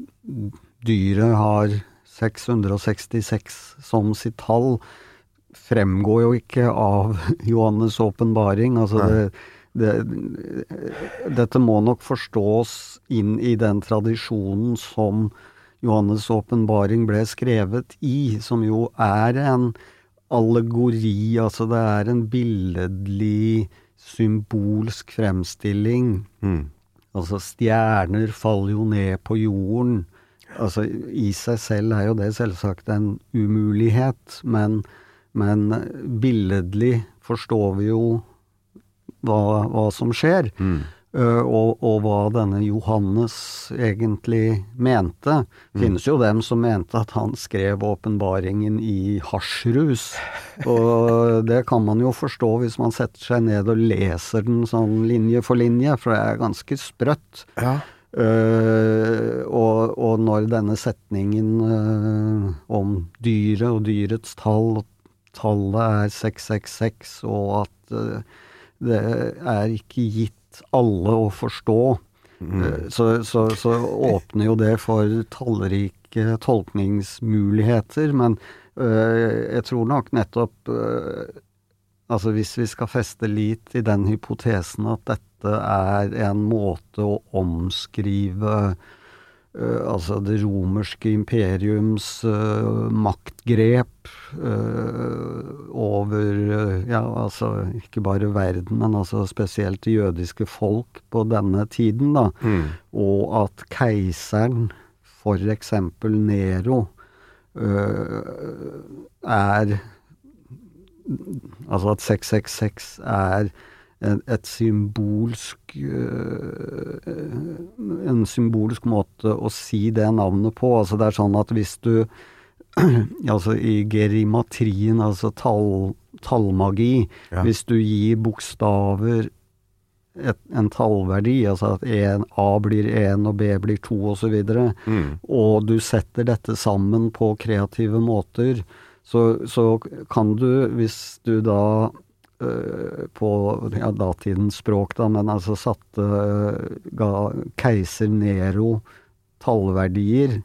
B: dyret har seks hundre sekstiseks som sitt tall fremgår jo ikke av Johannes åpenbaring. Altså det, det, dette må nok forstås inn i den tradisjonen som Johannes åpenbaring ble skrevet i, som jo er en allegori, altså det er en billedlig, symbolsk fremstilling. Mm. Altså stjerner faller jo ned på jorden. Altså i seg selv er jo det selvsagt en umulighet, men Men billedlig forstår vi jo hva, hva som skjer, mm. uh, og, og hva denne Johannes egentlig mente. Det mm. finnes jo dem som mente at han skrev åpenbaringen i hasjrus, og det kan man jo forstå hvis man setter seg ned og leser den sånn linje for linje, for det er ganske sprøtt. Ja. Uh, og, og når denne setningen uh, om dyret og dyrets tall, tallet er seks seks seks, og at uh, det er ikke gitt alle å forstå, mm. uh, så, så, så åpner jo det for tallrike tolkningsmuligheter, men uh, jeg tror nok nettopp uh, altså hvis vi skal feste lit i den hypotesen at dette er en måte å omskrive uh, altså det romerske imperiums uh, maktgrep uh, over, uh, ja, altså ikke bare verden, men altså spesielt det jødiske folk på denne tiden da, mm. og at keiseren, for eksempel Nero, uh, er altså at seks seks seks er et, et symbolsk uh, en symbolsk måte å si det navnet på. Altså det er sånn at hvis du altså i gerimatrien, altså tall, tallmagi, ja. Hvis du gir bokstaver et, en tallverdi, altså at en, A blir en og B blir to og så videre, mm. og du setter dette sammen på kreative måter, så, så kan du, hvis du da uh, på ja, datidens språk da, men altså satte, uh, ga keiser Nero tallverdier,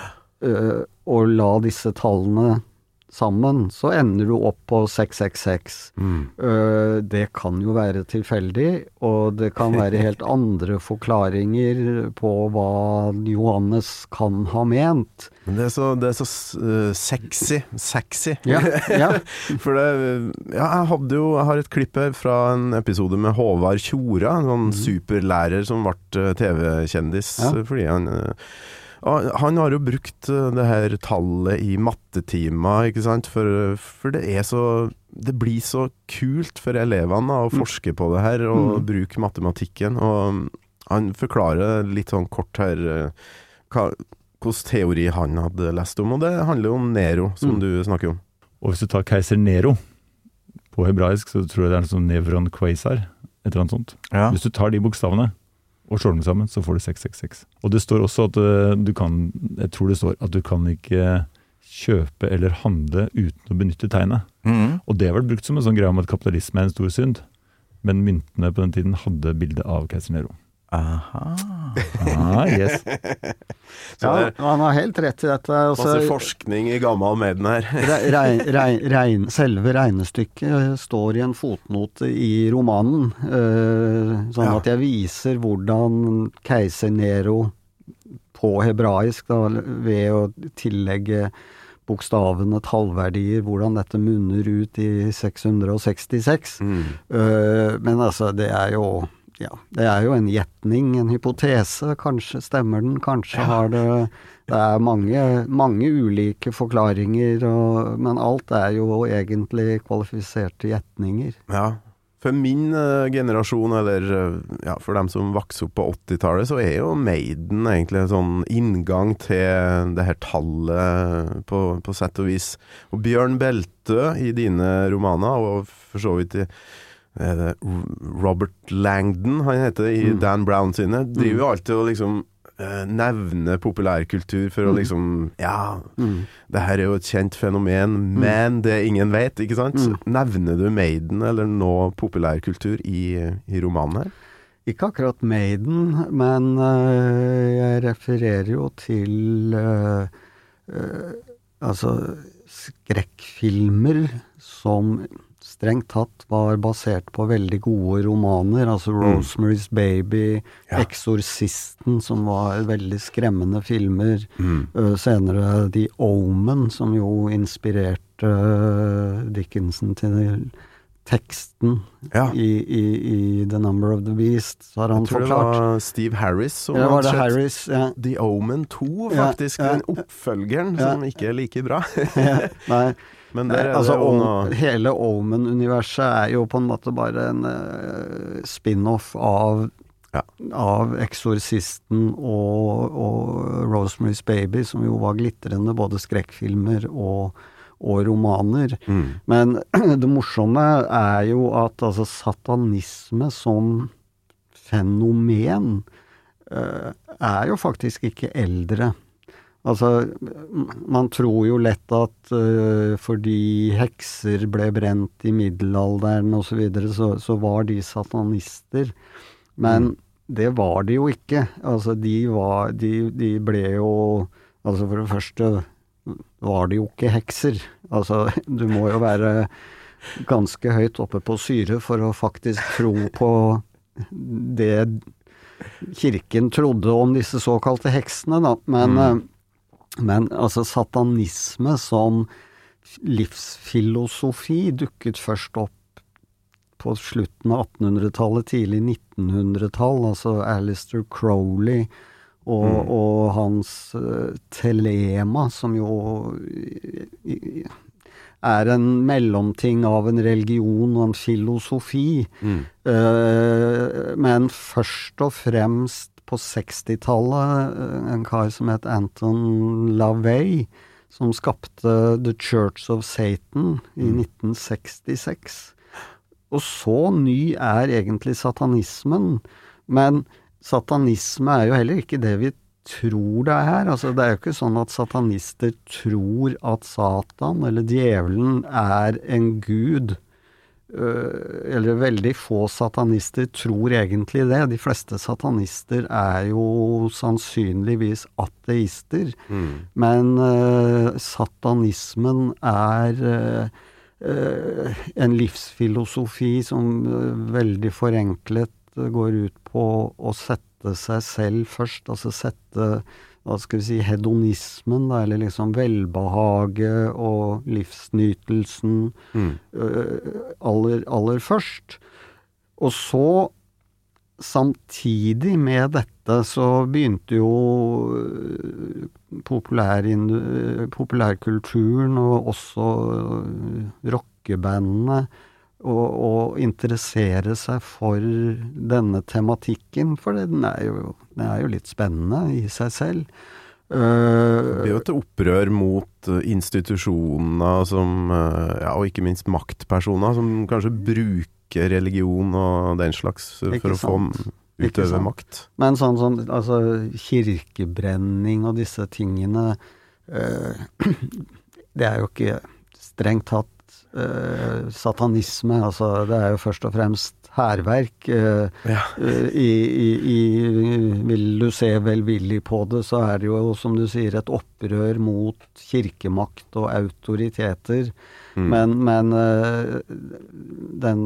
B: uh, og la disse tallene sammen, så ender du opp på seks seks seks. Mm. Uh, det kan jo være tilfeldig, og det kan være helt andre forklaringer på hva Johannes kan ha ment.
C: Men det er så, det er så uh, sexy, sexy.
B: Ja, ja.
C: For det, ja, jeg hadde jo, jeg har et klipp her fra en episode med Håvard Tjora, en sånn mm. superlærer som ble T V-kjendis, ja. Fordi han... Uh, Han har jo brukt det her tallet i mattetimer, ikke sant? For, for det er så, det blir så kult for elevene å forske på det her og mm. bruke matematikken. Og han forklarer litt sånn kort her hva, hvordan teori han hadde lest om, og det handler om Nero, som mm. du snakker om.
F: Og hvis du tar keiser Nero, på hebraisk, så tror jeg det er en sånn nevron quasar, et eller annet sånt. Ja. Hvis du tar de bokstavene, og slår dem sammen, så får du seks seks seks. Og det står også at uh, du kan, jeg tror det står at du kan ikke kjøpe eller handle uten å benytte tegnet. Mm. Og det har vært brukt som en sånn greie om at kapitalisme er en stor synd, men myntene på den tiden hadde bilde av keiser Nero.
G: Aha.
F: Ah, yes.
B: Ja, han har helt rett i dette. Også,
C: masse forskning i gammel medien her.
B: rein, rein, rein, selve regnestykket står i en fotnote i romanen, uh, sånn ja. At jeg viser hvordan keiser Nero på hebraisk, da, ved å tillegge bokstavene tallverdier, hvordan dette munner ut i seks hundre sekstiseks. Mm. Uh, men altså, det er jo Ja, det er jo en gjetning, en hypotese, kanskje stemmer den, kanskje ja. Har det, det er mange, mange ulike forklaringer, og, men alt er jo egentlig kvalifiserte gjetninger.
C: Ja, for min uh, generasjon, eller uh, ja, for dem som vokser opp på åttitallet, så er jo Maiden egentlig en sånn inngang til det her tallet på, på sett og vis. Og Bjørn Beltø i dine romaner, og for så vidt i Robert Langdon, han heter i mm. Dan Brown sine, driver jo alltid å liksom eh, nevne populærkultur for mm. å liksom, ja, mm. det her er jo et kjent fenomen, mm. men det ingen vet, ikke sant? Mm. Nevner du Maiden eller noe populærkultur i, i romanen her?
B: Ikke akkurat Maiden, men uh, jeg refererer jo til uh, uh, altså skrekkfilmer som strengt tatt var basert på veldig gode romaner, altså mm. Rosemary's Baby, ja. Exorcisten, som var veldig skremmende filmer, mm. uh, senere The Omen, som jo inspirerte uh, Dickinson til teksten ja. i, i, i The Number of the Beast, så har han
C: Jeg tror
B: forklart.
C: Det var Steve Harris som
B: ja,
C: har
B: sett
C: Harris,
B: ja.
C: The Omen to, faktisk, ja, ja. Den oppfølgeren ja. Som ikke er like bra.
B: ja, nei,
C: Men der er
B: altså,
C: det jo noe...
B: hele Omen-universet er jo på en måte bare en uh, spin-off av, ja. Av Exorcisten og, og Rosemary's Baby, som jo var glitrende både skrekkfilmer og, og romaner. Mm. Men det morsomme er jo at altså, satanisme som fenomen uh, er jo faktisk ikke eldre. Altså, man tror jo lett at uh, fordi hekser ble brent i middelalderen og så videre, så, så var de satanister. Men mm. det var de jo ikke. Altså, de, var, de, de ble jo, altså for det første var de jo ikke hekser. Altså, du må jo være ganske høyt oppe på syre for å faktisk tro på det kirken trodde om disse såkalte heksene, da. Men... Mm. Men altså satanisme som livsfilosofi dukket først opp på slutten av attenhundretallet, tidlig nittenhundretall, altså Aleister Crowley og, mm. og hans uh, telema, som jo er en mellomting av en religion og en filosofi. Mm. Uh, men først og fremst på sekstitallet, en kar som het Anton LaVey, som skapte The Church of Satan i mm. nitten sekstiseks. Og så ny er egentlig satanismen, men satanisme er jo heller ikke det vi tror det er. Altså, det er jo ikke sånn at satanister tror at Satan eller djevelen er en gud. Eller veldig få satanister tror egentlig det. De fleste satanister er jo sannsynligvis ateister. Mm. Men uh, satanismen er uh, uh, en livsfilosofi som uh, veldig forenklet uh, går ut på å sette seg selv først, altså sette, hva skal vi si, hedonismen, da, eller liksom velbehage og livsnytelsen mm. uh, aller, aller først. Og så, samtidig med dette, så begynte jo populær, populærkulturen og også rockebandene Og, og interessere seg for denne tematikken, for den er jo, den er jo litt spennende i seg selv. Uh,
C: det blir jo et opprør mot institusjoner som, ja, og ikke minst maktpersoner, som kanskje bruker religion og den slags for å få utøve makt.
B: Men sånn som altså, kirkebrenning og disse tingene, uh, det er jo ikke strengt tatt Uh, satanisme, altså det er jo først og fremst hærverk. Uh, ja. uh, i, i, i, vil du se velvillig på det, så er det jo, som du sier, et opprør mot kirkemakt og autoriteter. Mm. Men, men uh, den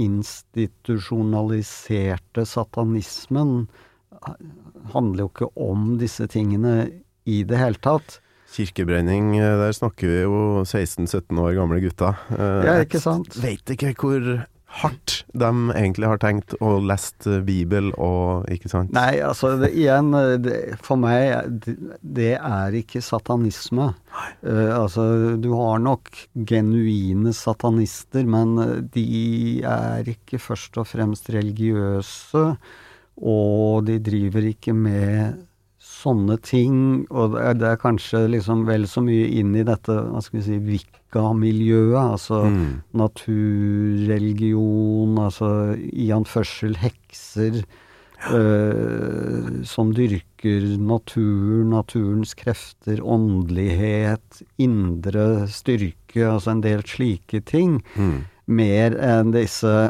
B: institusjonaliserte satanismen handler jo ikke om disse tingene i det hele tatt.
C: Kirkebrenning, der snakker vi jo seksten sytten år gamle gutta.
B: Ja, ikke sant?
C: Jeg vet ikke hvor hardt de egentlig har tenkt og lest Bibel og, ikke sant?
B: Nei, altså, det, igjen, det, for meg, det, det er ikke satanisme. Uh, altså, du har nok genuine satanister, men de er ikke først og fremst religiøse, og de driver ikke med sånne ting, og det er, det er kanskje liksom vel så mye inn i dette, hva skal vi si, Wicca-miljøet, altså mm. naturreligion, altså i anførsel hekser, ja. øh, som dyrker natur, naturens krefter, åndelighet, indre styrke, altså en del slike ting, mm. mer enn disse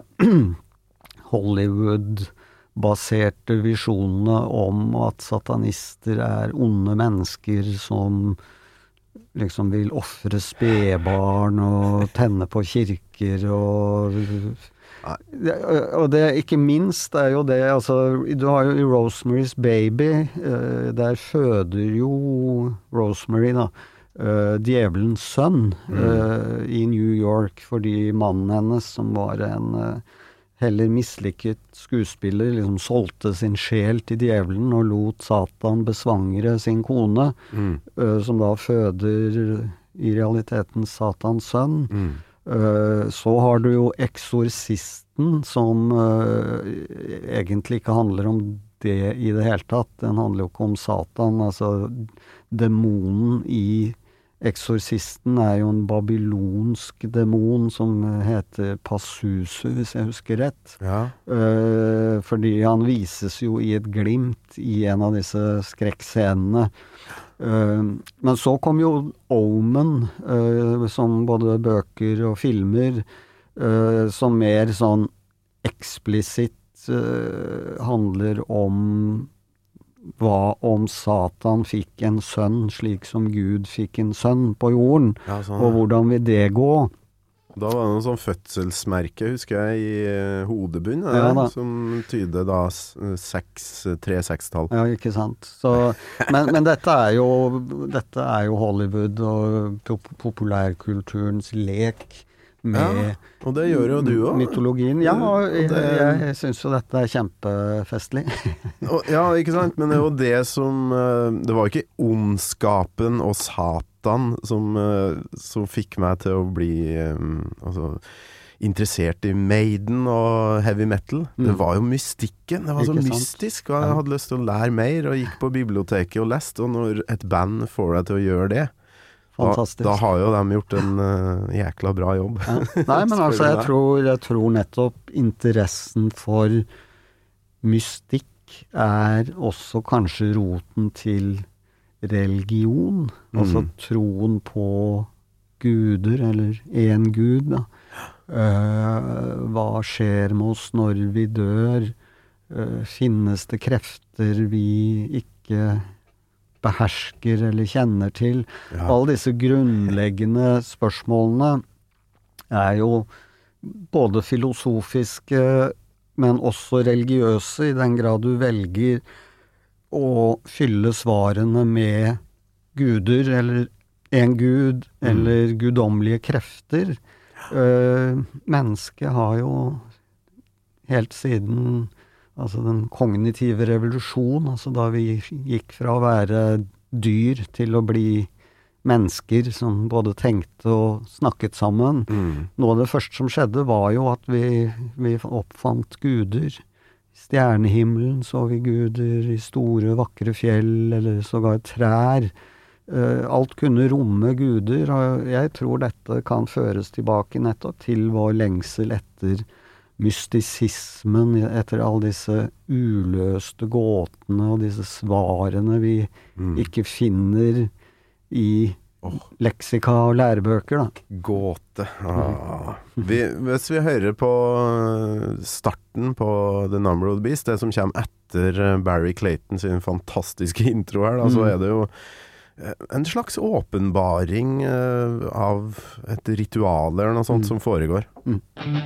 B: Hollywood baserte visjonene om at satanister er onde mennesker som liksom vil offre spedbarn og tenne på kirker og og det ikke minst er jo det, altså du har jo i Rosemary's Baby, der føder jo Rosemary da djevelens sønn mm. i New York, fordi mannen hennes, som var en heller mislykket skuespiller, liksom solgte sin sjel til djevelen og lot Satan besvangre sin kone, mm. uh, som da føder i realiteten Satans sønn. Mm. Uh, så har du jo Eksorsisten, som uh, egentlig ikke handler om det i det hele tatt. Den handler jo ikke om Satan, altså demonen i Eksorsisten er jo en babylonsk demon som heter Pazuzu, hvis jeg husker rett. Ja. Uh, fordi han vises jo i et glimt i en av disse skrekkscenene. Uh, men så kom jo Omen, uh, som både bøker og filmer, uh, som mer sånn eksplisitt uh, handler om hva om Satan fikk en sønn slik som Gud fikk en sønn på jorden, ja, sånn. Og hvordan vil det gå?
C: Da var det noen sånn fødselsmerke, husker jeg, i hodebunnen, ja, som tyder da seks, tre sekstall.
B: Ja, ikke sant. Så, men, men dette er jo, dette er jo Hollywood og populærkulturens lek med
C: ja, og det gjør jo du også.
B: Mytologien. Ja, og jeg, jeg, jeg synes jo dette er kjempefestlig.
C: Ja, ikke sant? Men det er jo det som, det var ikke ondskapen og Satan som, som fikk meg til å bli altså, interessert i Maiden og heavy metal. Mm. Det var jo mystikken, det var så mystisk, og jeg hadde lyst til å lære mer, og gikk på biblioteket og leste, og når et band får deg til å gjøre det, Da, da har jo de gjort en uh, jækla bra jobb.
B: Ja. Nei, men altså, jeg tror, jeg tror nettopp interessen for mystikk er også kanskje roten til religion, mm. altså troen på guder, eller en gud, da. Uh, hva skjer med oss når vi dør? Uh, finnes det krefter vi ikke behersker eller kjenner til? Ja. Alle disse grunnleggende spørsmålene er jo både filosofiske, men også religiøse, i den grad du velger å fylle svarene med guder, eller en gud, mm. eller guddommelige krefter. Uh, mennesket har jo helt siden altså den kognitive revolusjon, altså da vi gikk fra å være dyr til å bli mennesker som både tenkte og snakket sammen. Mm. Noe av det første som skjedde var jo at vi, vi oppfant guder. I stjernehimmelen så vi guder, i store, vakre fjell, eller sågar trær. Uh, alt kunne romme guder, og jeg tror dette kan føres tilbake nettopp til vår lengsel etter mystisismen, etter alle disse uløste gåtene og disse svarene vi mm. ikke finner i oh. leksika og lærebøker, da. Gåte.
C: Ah. Vi, hvis vi hører på starten på The Number of the Beast, det som kommer etter Barry Clayton sin fantastiske intro her, da, så er det jo en slags åpenbaring uh, av et ritual eller noe sånt mm. som foregår. Mm.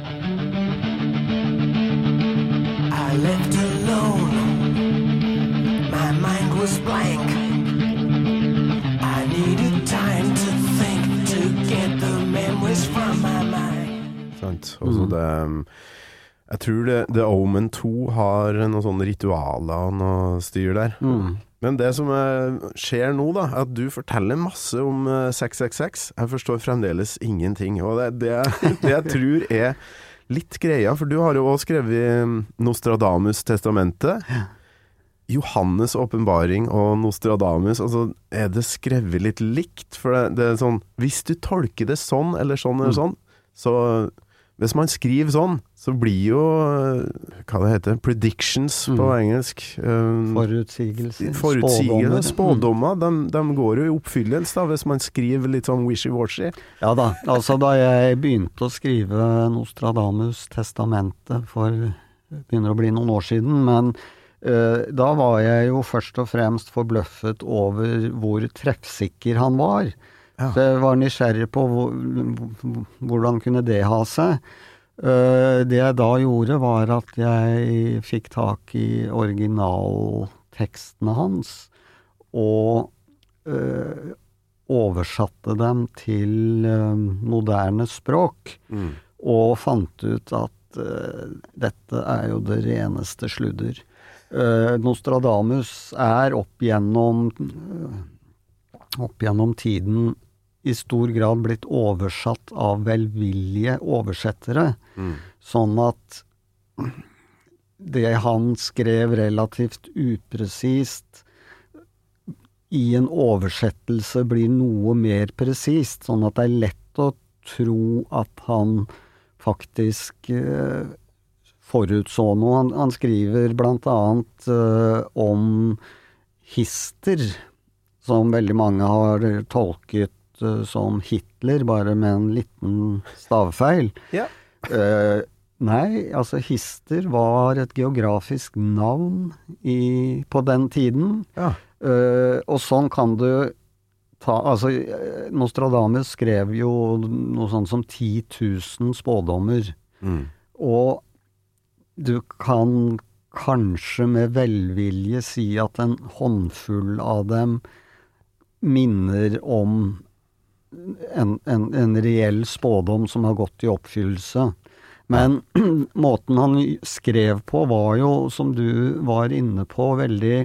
C: I left alone. My mind was blank. I needed time to think to get the memories from my mind. Sant. Og så det jeg tror det, The Omen to har noen sånne ritualer og noe styr der. Mm. Men det som skjer nå da, at du forteller masse om seks seks seks, jeg forstår fremdeles ingenting, og det, det, det jeg tror er litt greia, for du har jo også skrevet Nostradamus testamentet, Johannes åpenbaring og Nostradamus, altså er det skrevet litt likt, for det, det er sånn, hvis du tolker det sånn, eller sånn, eller sånn, så hvis man skriver sånn, så blir jo, hva det heter, predictions mm. på engelsk. Um,
B: Forutsigelser.
C: Forutsigelser, spådommer, de, de går jo i oppfyllelse da, hvis man skriver litt sånn wishy-washy.
B: Ja da, altså da jeg begynte å skrive Nostradamus testamentet for, det begynner å bli noen år siden, men uh, da var jeg jo først og fremst forbløffet over hvor treffsikker han var. Ja. Så jeg var nysgjerrig på hvor, hvordan kunne det ha seg. Uh, det jeg da gjorde var at jeg fikk tak i originaltekstene hans og uh, oversatte dem til uh, moderne språk mm. og fant ut at uh, dette er jo det reneste sludder. Uh, Nostradamus er opp gjennom, uh, opp gjennom tiden i stor grad blitt oversatt av velvillige oversettere, mm. sånn at det han skrev relativt upresist i en oversettelse blir noe mer presist, sånn at det er lett å tro at han faktisk eh, forutså noe. Han, han skriver blant annet eh, om hister, som veldig mange har tolket som Hitler, bare med en liten stavfeil. Ja. Uh, nei, altså Hister var et geografisk navn i, på den tiden. Ja. Uh, og sånn kan du ta, altså Nostradamus skrev jo noe sånt som ti tusen spådommer. Mm. Og du kan kanskje med velvilje si at en håndfull av dem minner om En, en, en reell spådom som har gått i oppfyllelse. Men ja. måten han skrev på var jo, som du var inne på, veldig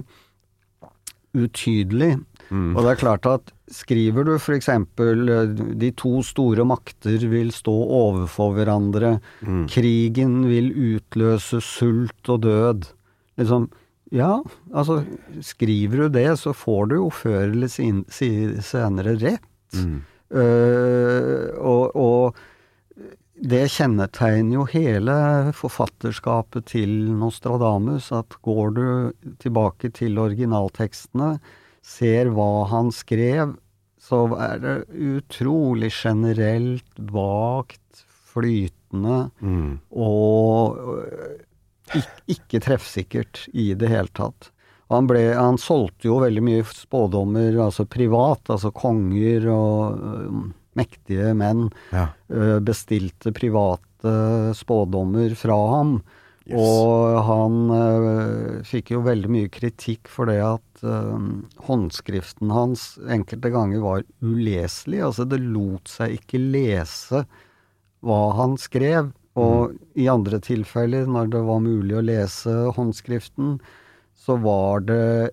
B: utydelig. Mm. Og det er klart at skriver du for eksempel de to store makter vil stå overfor hverandre, mm. krigen vil utløse sult og død. Liksom, ja, altså skriver du det, så får du jo før eller sin, senere rett. Mm. Uh, og, og det kjennetegner jo hele forfatterskapet til Nostradamus, at går du tilbake til originaltekstene, ser hva han skrev, så er det utrolig generelt, vagt, flytende, mm. og ikke, ikke treffsikkert i det hele tatt. Han, ble, han solgte jo veldig mye spådommer, altså privat, altså konger og uh, mektige menn, ja. uh, bestilte private spådommer fra ham, yes. og han uh, fikk jo veldig mye kritikk for det at uh, håndskriften hans enkelte ganger var uleselig, altså det lot seg ikke lese hva han skrev, og mm. i andre tilfeller, når det var mulig å lese håndskriften, så var det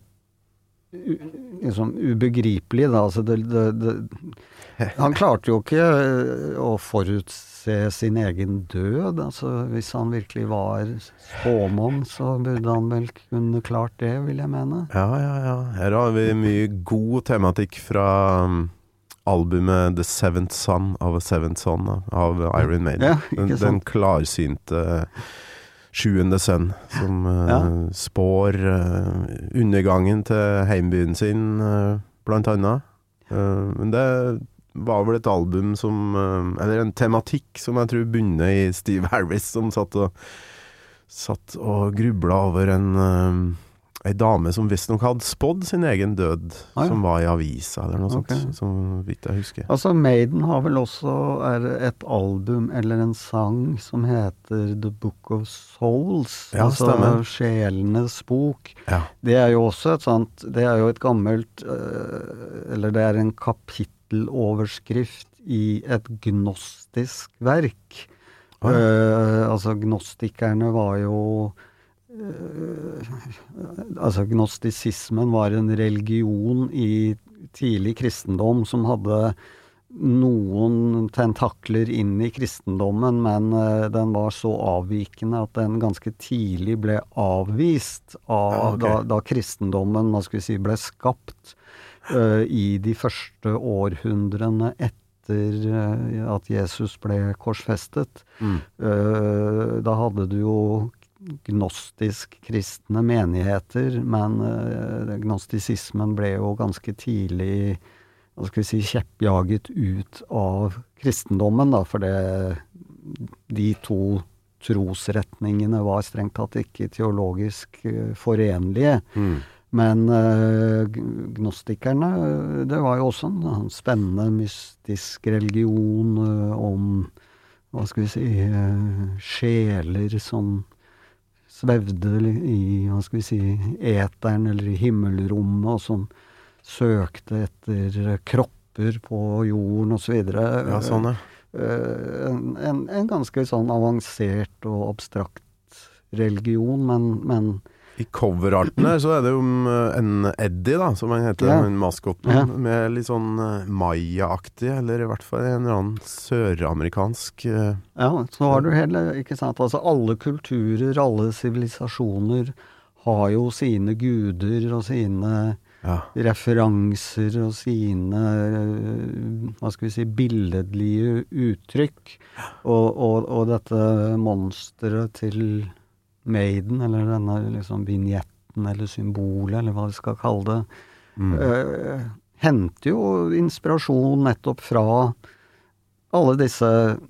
B: liksom ubegripelig da, altså det, det, det, han klarte jo ikke å forutse sin egen død, altså hvis han virkelig var spåmann, så burde han vel kunne klart det, vil jeg mene.
C: Ja, ja, ja. Her har vi mye god tematikk fra albumet The Seventh Son of a Seventh Son av Iron Maiden. Ja, den, den klarsynte sjuende sønn, som ja. uh, spår uh, undergangen til heimbyen sin, uh, blant annet. Uh, men det var vel et album som, uh, eller en tematikk som jeg tror bunnet i Steve Harris, som satt og, satt og grublet over en, uh, en dame som visst nok hadde spådd sin egen død, ah, ja. som var i avisa, eller noe okay. sånt, som vidt jeg husker.
B: Altså, Maiden har vel også er et album, eller en sang, som heter The Book of Souls,
C: ja,
B: altså
C: stemmer.
B: Sjelenes bok.
C: Ja. Det
B: er jo også et sånt, det er jo et gammelt, eller det er en kapitteloverskrift i et gnostisk verk. Ah. Uh, altså, gnostikerne var jo Uh, altså gnostisismen var en religion i tidlig kristendom som hadde noen tentakler inn i kristendommen, men uh, den var så avvikende at den ganske tidlig ble avvist av, ja, okay. da, da kristendommen, hva skal vi si, ble skapt uh, i de første århundrene etter uh, at Jesus ble korsfestet. Mm. Uh, da hadde du jo gnostisk kristne menigheter, men uh, gnostisismen ble jo ganske tidlig, hva skal vi si, kjeppjaget ut av kristendommen, da, for det, de to trosretningene var strengt tatt ikke teologisk uh, forenlige. Mm. Men uh, gnostikerne, det var jo også en, en spennende, mystisk religion uh, om, hva skal vi si, uh, sjeler som svevde i, hva skal vi si, eteren eller i himmelrommet, og som søkte etter kropper på jorden og så videre.
C: Ja, sånn er.
B: En, en, en ganske sånn avansert og abstrakt religion, men, men
C: i coverarten her så er det jo en Eddie da, som han heter, ja. en maskotten, ja. med litt sånn Maya-aktig, eller i hvert fall en eller annen søramerikansk uh...
B: Ja, så har du hele, ikke sant, altså alle kulturer, alle sivilisasjoner har jo sine guder og sine ja. referanser og sine, hva skal vi si, billedlige uttrykk, og, og, og dette monsteret til Maiden, eller denne liksom vignetten, eller symbolet, eller hva vi skal kalle det, mm. uh, henter jo inspirasjon nettopp fra alle disse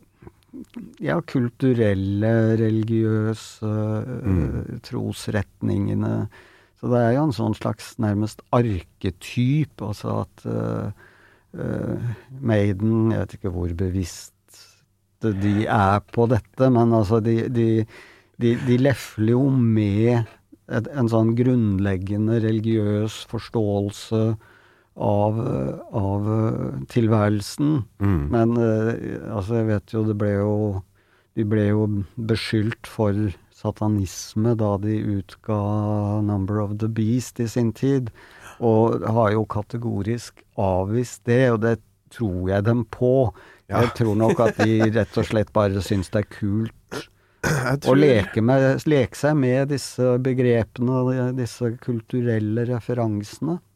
B: ja, kulturelle, religiøse mm. uh, trosretningene. Så det er jo en sånn slags nærmest arketyp, altså at uh, uh, Maiden, jeg vet ikke hvor bevisst de er på dette, men altså de, de De, de lefler jo med et, en sånn grunnleggende religiøs forståelse av, av tilværelsen. Mm. Men altså, jeg vet jo, det ble jo, de ble jo beskyldt for satanisme da de utga Number of the Beast i sin tid, og har jo kategorisk avvist det, og det tror jeg dem på. Ja. Jeg tror nok at de rett og slett bare syns det er kult å leke, med, leke seg med disse begrepene og disse kulturelle referansene.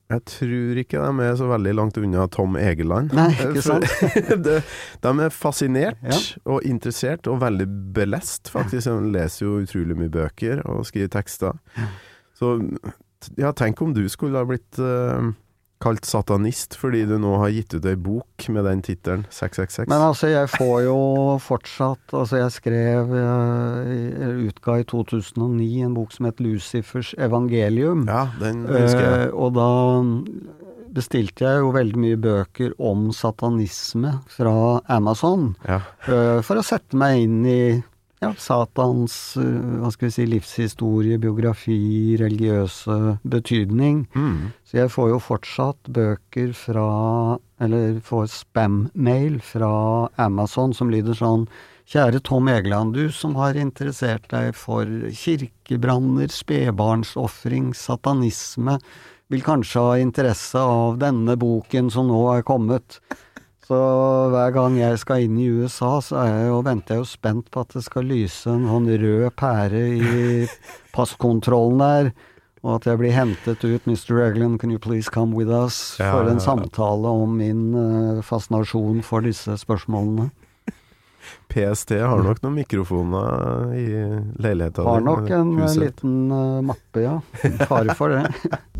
C: Jeg tror ikke de er så veldig langt unna Tom Egeland.
B: Nei, ikke sant?
C: de, de er fascinert
B: ja.
C: og interessert og veldig belest, faktisk. De leser jo utrolig mye bøker og skriver tekster. Så ja, tenk om du skulle ha blitt uh, kalt satanist fordi du nå har gitt ut en bok med den titelen seks seks seks.
B: Men altså, jeg får jo fortsatt, altså jeg skrev, jeg utga i to tusen og ni en bok som het Lucifers Evangelium.
C: Ja, den husker jeg.
B: Uh, og da bestilte jeg jo veldig mye bøker om satanisme fra Amazon,
C: ja.
B: uh, for å sette meg inn i ja, Satans, hva skal vi si, livshistorie, biografi, religiøse betydning.
C: Mm.
B: Så jeg får jo fortsatt bøker fra, eller får spam-mail fra Amazon som lyder sånn: Kjære Tom Egeland, du som har interessert deg for kirkebranner, spedbarnsoffring, satanisme, vil kanskje ha interesse av denne boken som nå er kommet. Så hver gang jeg skal inn i U S A, så er jeg jo, venter jeg jo spent på at det skal lyse en sånn rød pære i passkontrollen der, og at jeg blir hentet ut. mister Egeland, can you please come with us?
C: Ja,
B: for en
C: ja, ja.
B: samtale om min uh, fascinasjon for disse spørsmålene.
C: P S T har nok noen mikrofoner i leiligheten.
B: Har nok en huset. Liten uh, mappe, ja. Fare for det.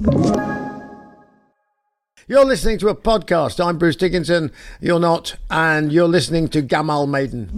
G: You're listening to a podcast. I'm Bruce Dickinson. You're not. And you're listening to Gamal Maiden.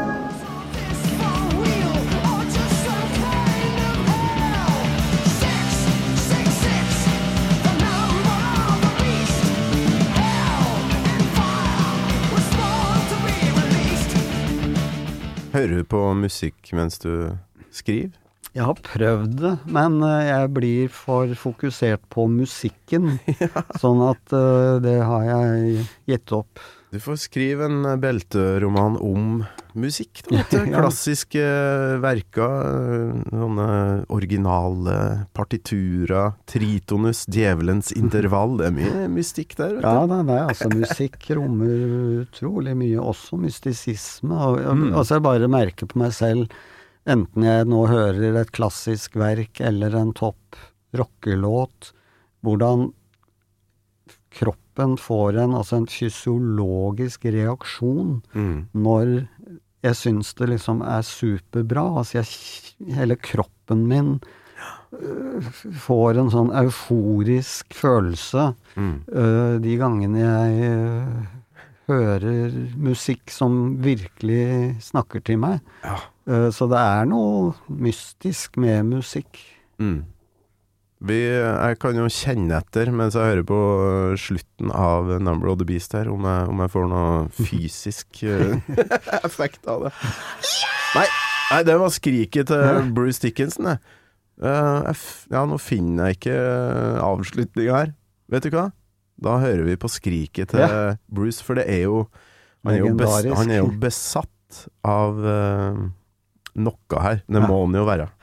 C: Hører du på musikk mens du skriver?
B: Jeg har prøvd det, men jeg blir for fokusert på musikken, ja. Sånn at uh, det har jeg gitt opp.
C: Du får skrive en belteroman om musikk, da, ja. Klassiske verker, sånne originale partiturer, tritonus, djevelens intervall, det er mye mystikk der, vet du.
B: Ja, nei, nei, altså musikk rommer utrolig mye, også mystisisme, og, mm. altså jeg bare merker på meg selv, enten jeg nå hører et klassisk verk eller en topp rockelåt, hvordan kroppen får en, altså en fysiologisk reaksjon mm. når jeg synes det liksom er superbra. Altså jeg, hele kroppen min uh, får en sånn euforisk følelse mm. uh, de gangene jeg uh, hører musikk som virkelig snakker til meg.
C: Ja.
B: Så det er noe mystisk med musikk.
C: Mm. Vi, jeg kan jo kjenne etter mens jeg hører på slutten av Number of the Beast her, om jeg, om jeg får noe fysisk effekt av det. Nei, nei, det var skriket til Bruce Dickinson. Jeg. Uh, ja, nå finner jeg ikke avslutning her. Vet du hva? Da hører vi på skriket til ja. Bruce, for det er jo han er jo, bes, han er jo besatt av uh, noe her. Det ja. Må han jo være.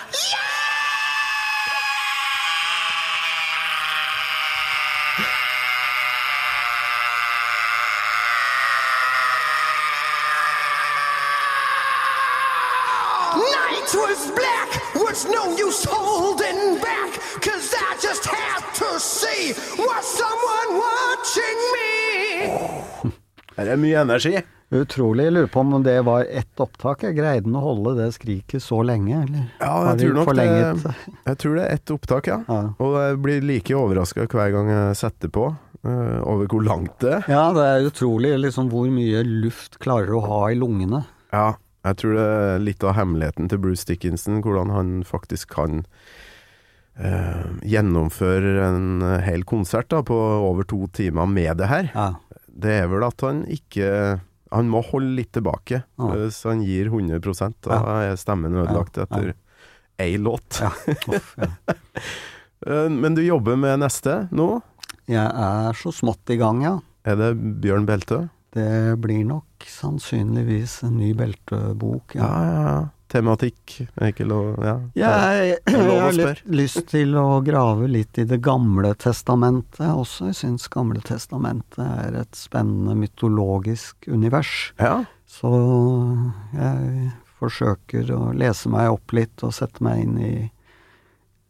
H: Night was black, was no use holding back, 'cause I just had to see, was someone watching me?
C: Det er mye energi.
B: Utrolig, jeg lurer på om det var ett opptak. Jeg greide å holde det skriket så lenge, eller?
C: Ja, jeg tror nok det, jeg tror det er ett opptak, ja. ja. Og jeg blir like overrasket hver gang jeg setter på, uh, over hvor langt det er.
B: Ja, det er utrolig, liksom hvor mye luft klarer å ha i lungene.
C: Ja, jeg tror det er litt av hemmeligheten til Bruce Dickinson, hvordan han faktisk kan uh, gjennomføre en hel konsert da, på over to timer med det her.
B: Ja.
C: Det er vel at han ikke... Han må holde litt tilbake, ja. Så han gir hundre prosent, da ja. Er stemmen ødelagt etter ja. Ja. Ei låt.
B: Ja. Uff, ja.
C: Men du jobber med neste nå?
B: Jeg er så smått i gang, ja.
C: Er det Bjørn Beltø?
B: Det blir nok sannsynligvis en ny Beltø-bok,
C: ja. Ja, ja, ja. Tematikk, er ikke lov, ja.
B: Jeg, jeg, jeg har litt lyst til å grave litt i det gamle testamentet også. Jeg synes gamle testamentet er et spennende mytologisk univers.
C: Ja.
B: Så jeg forsøker å lese meg opp litt og sette meg inn i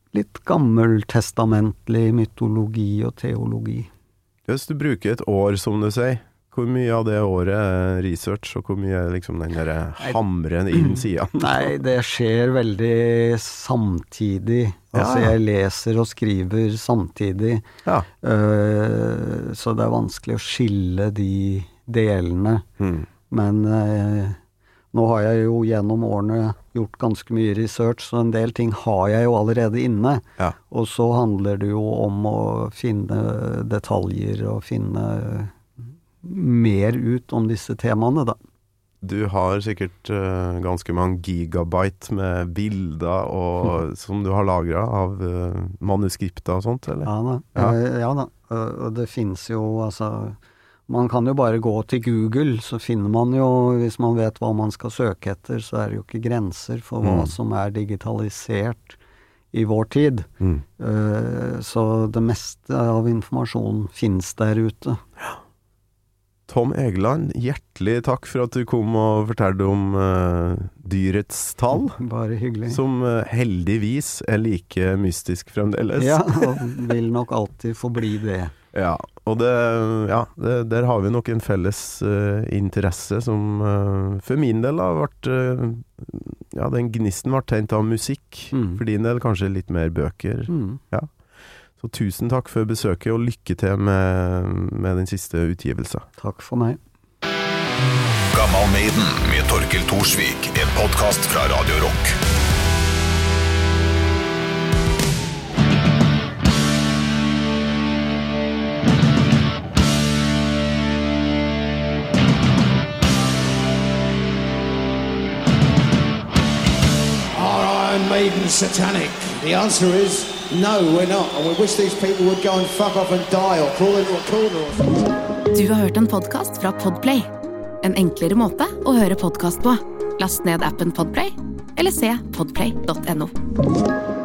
B: litt gammeltestamentlig mytologi og teologi.
C: Hvis du bruker et år, som du sier, hvor mye av det året er research, og hvor mye er liksom den der hamren inn siden?
B: Nei, det skjer veldig samtidig. Ja. Altså, jeg leser og skriver samtidig. Ja. Uh, så det er vanskelig å skille de delene. Mm. Men uh, nå har jeg jo gjennom årene gjort ganske mye research, så en del ting har jeg jo allerede inne. Ja. Og så handler det jo om å finne detaljer og finne mer ut om disse temaene, da.
C: Du har sikkert uh, ganske mange gigabyte med bilder og, mm. som du har lagret av uh, manuskripter og sånt, eller?
B: Ja da, ja. Uh, ja da. Uh, og det finnes jo, altså, man kan jo bare gå til Google, så finner man jo, hvis man vet hva man skal søke etter, så er det jo ikke grenser for hva mm. som er digitalisert i vår tid. Mm. Uh, så det meste av informasjonen finnes der ute. Ja.
C: Tom Egeland, hjertelig takk for at du kom og fortalte om uh, dyrets tall.
B: Bare hyggelig.
C: Som uh, heldigvis er like mystisk fremdeles.
B: Ja, og vil nok alltid forbli det.
C: Ja, og det, ja, det, der har vi nok en felles uh, interesse som uh, for min del har vært, uh, ja, den gnisten var tent av musikk. Mm. For din del kanskje litt mer bøker. Mm. Ja. Så tusen takk for besøket, og lykke til med, med den siste utgivelsen.
B: Takk for meg.
D: Gammal Maiden med Torkel Thorsvik, en podcast fra Radio Rock.
G: Are Iron Maiden satanic? The answer is no, we're not, and we wish these people would go and fuck off and die or crawl into a corner or something.
A: Du har hørt en podcast fra Podplay. En enklere måte å høre podcast på. Last ned appen Podplay, eller se podplay punktum no.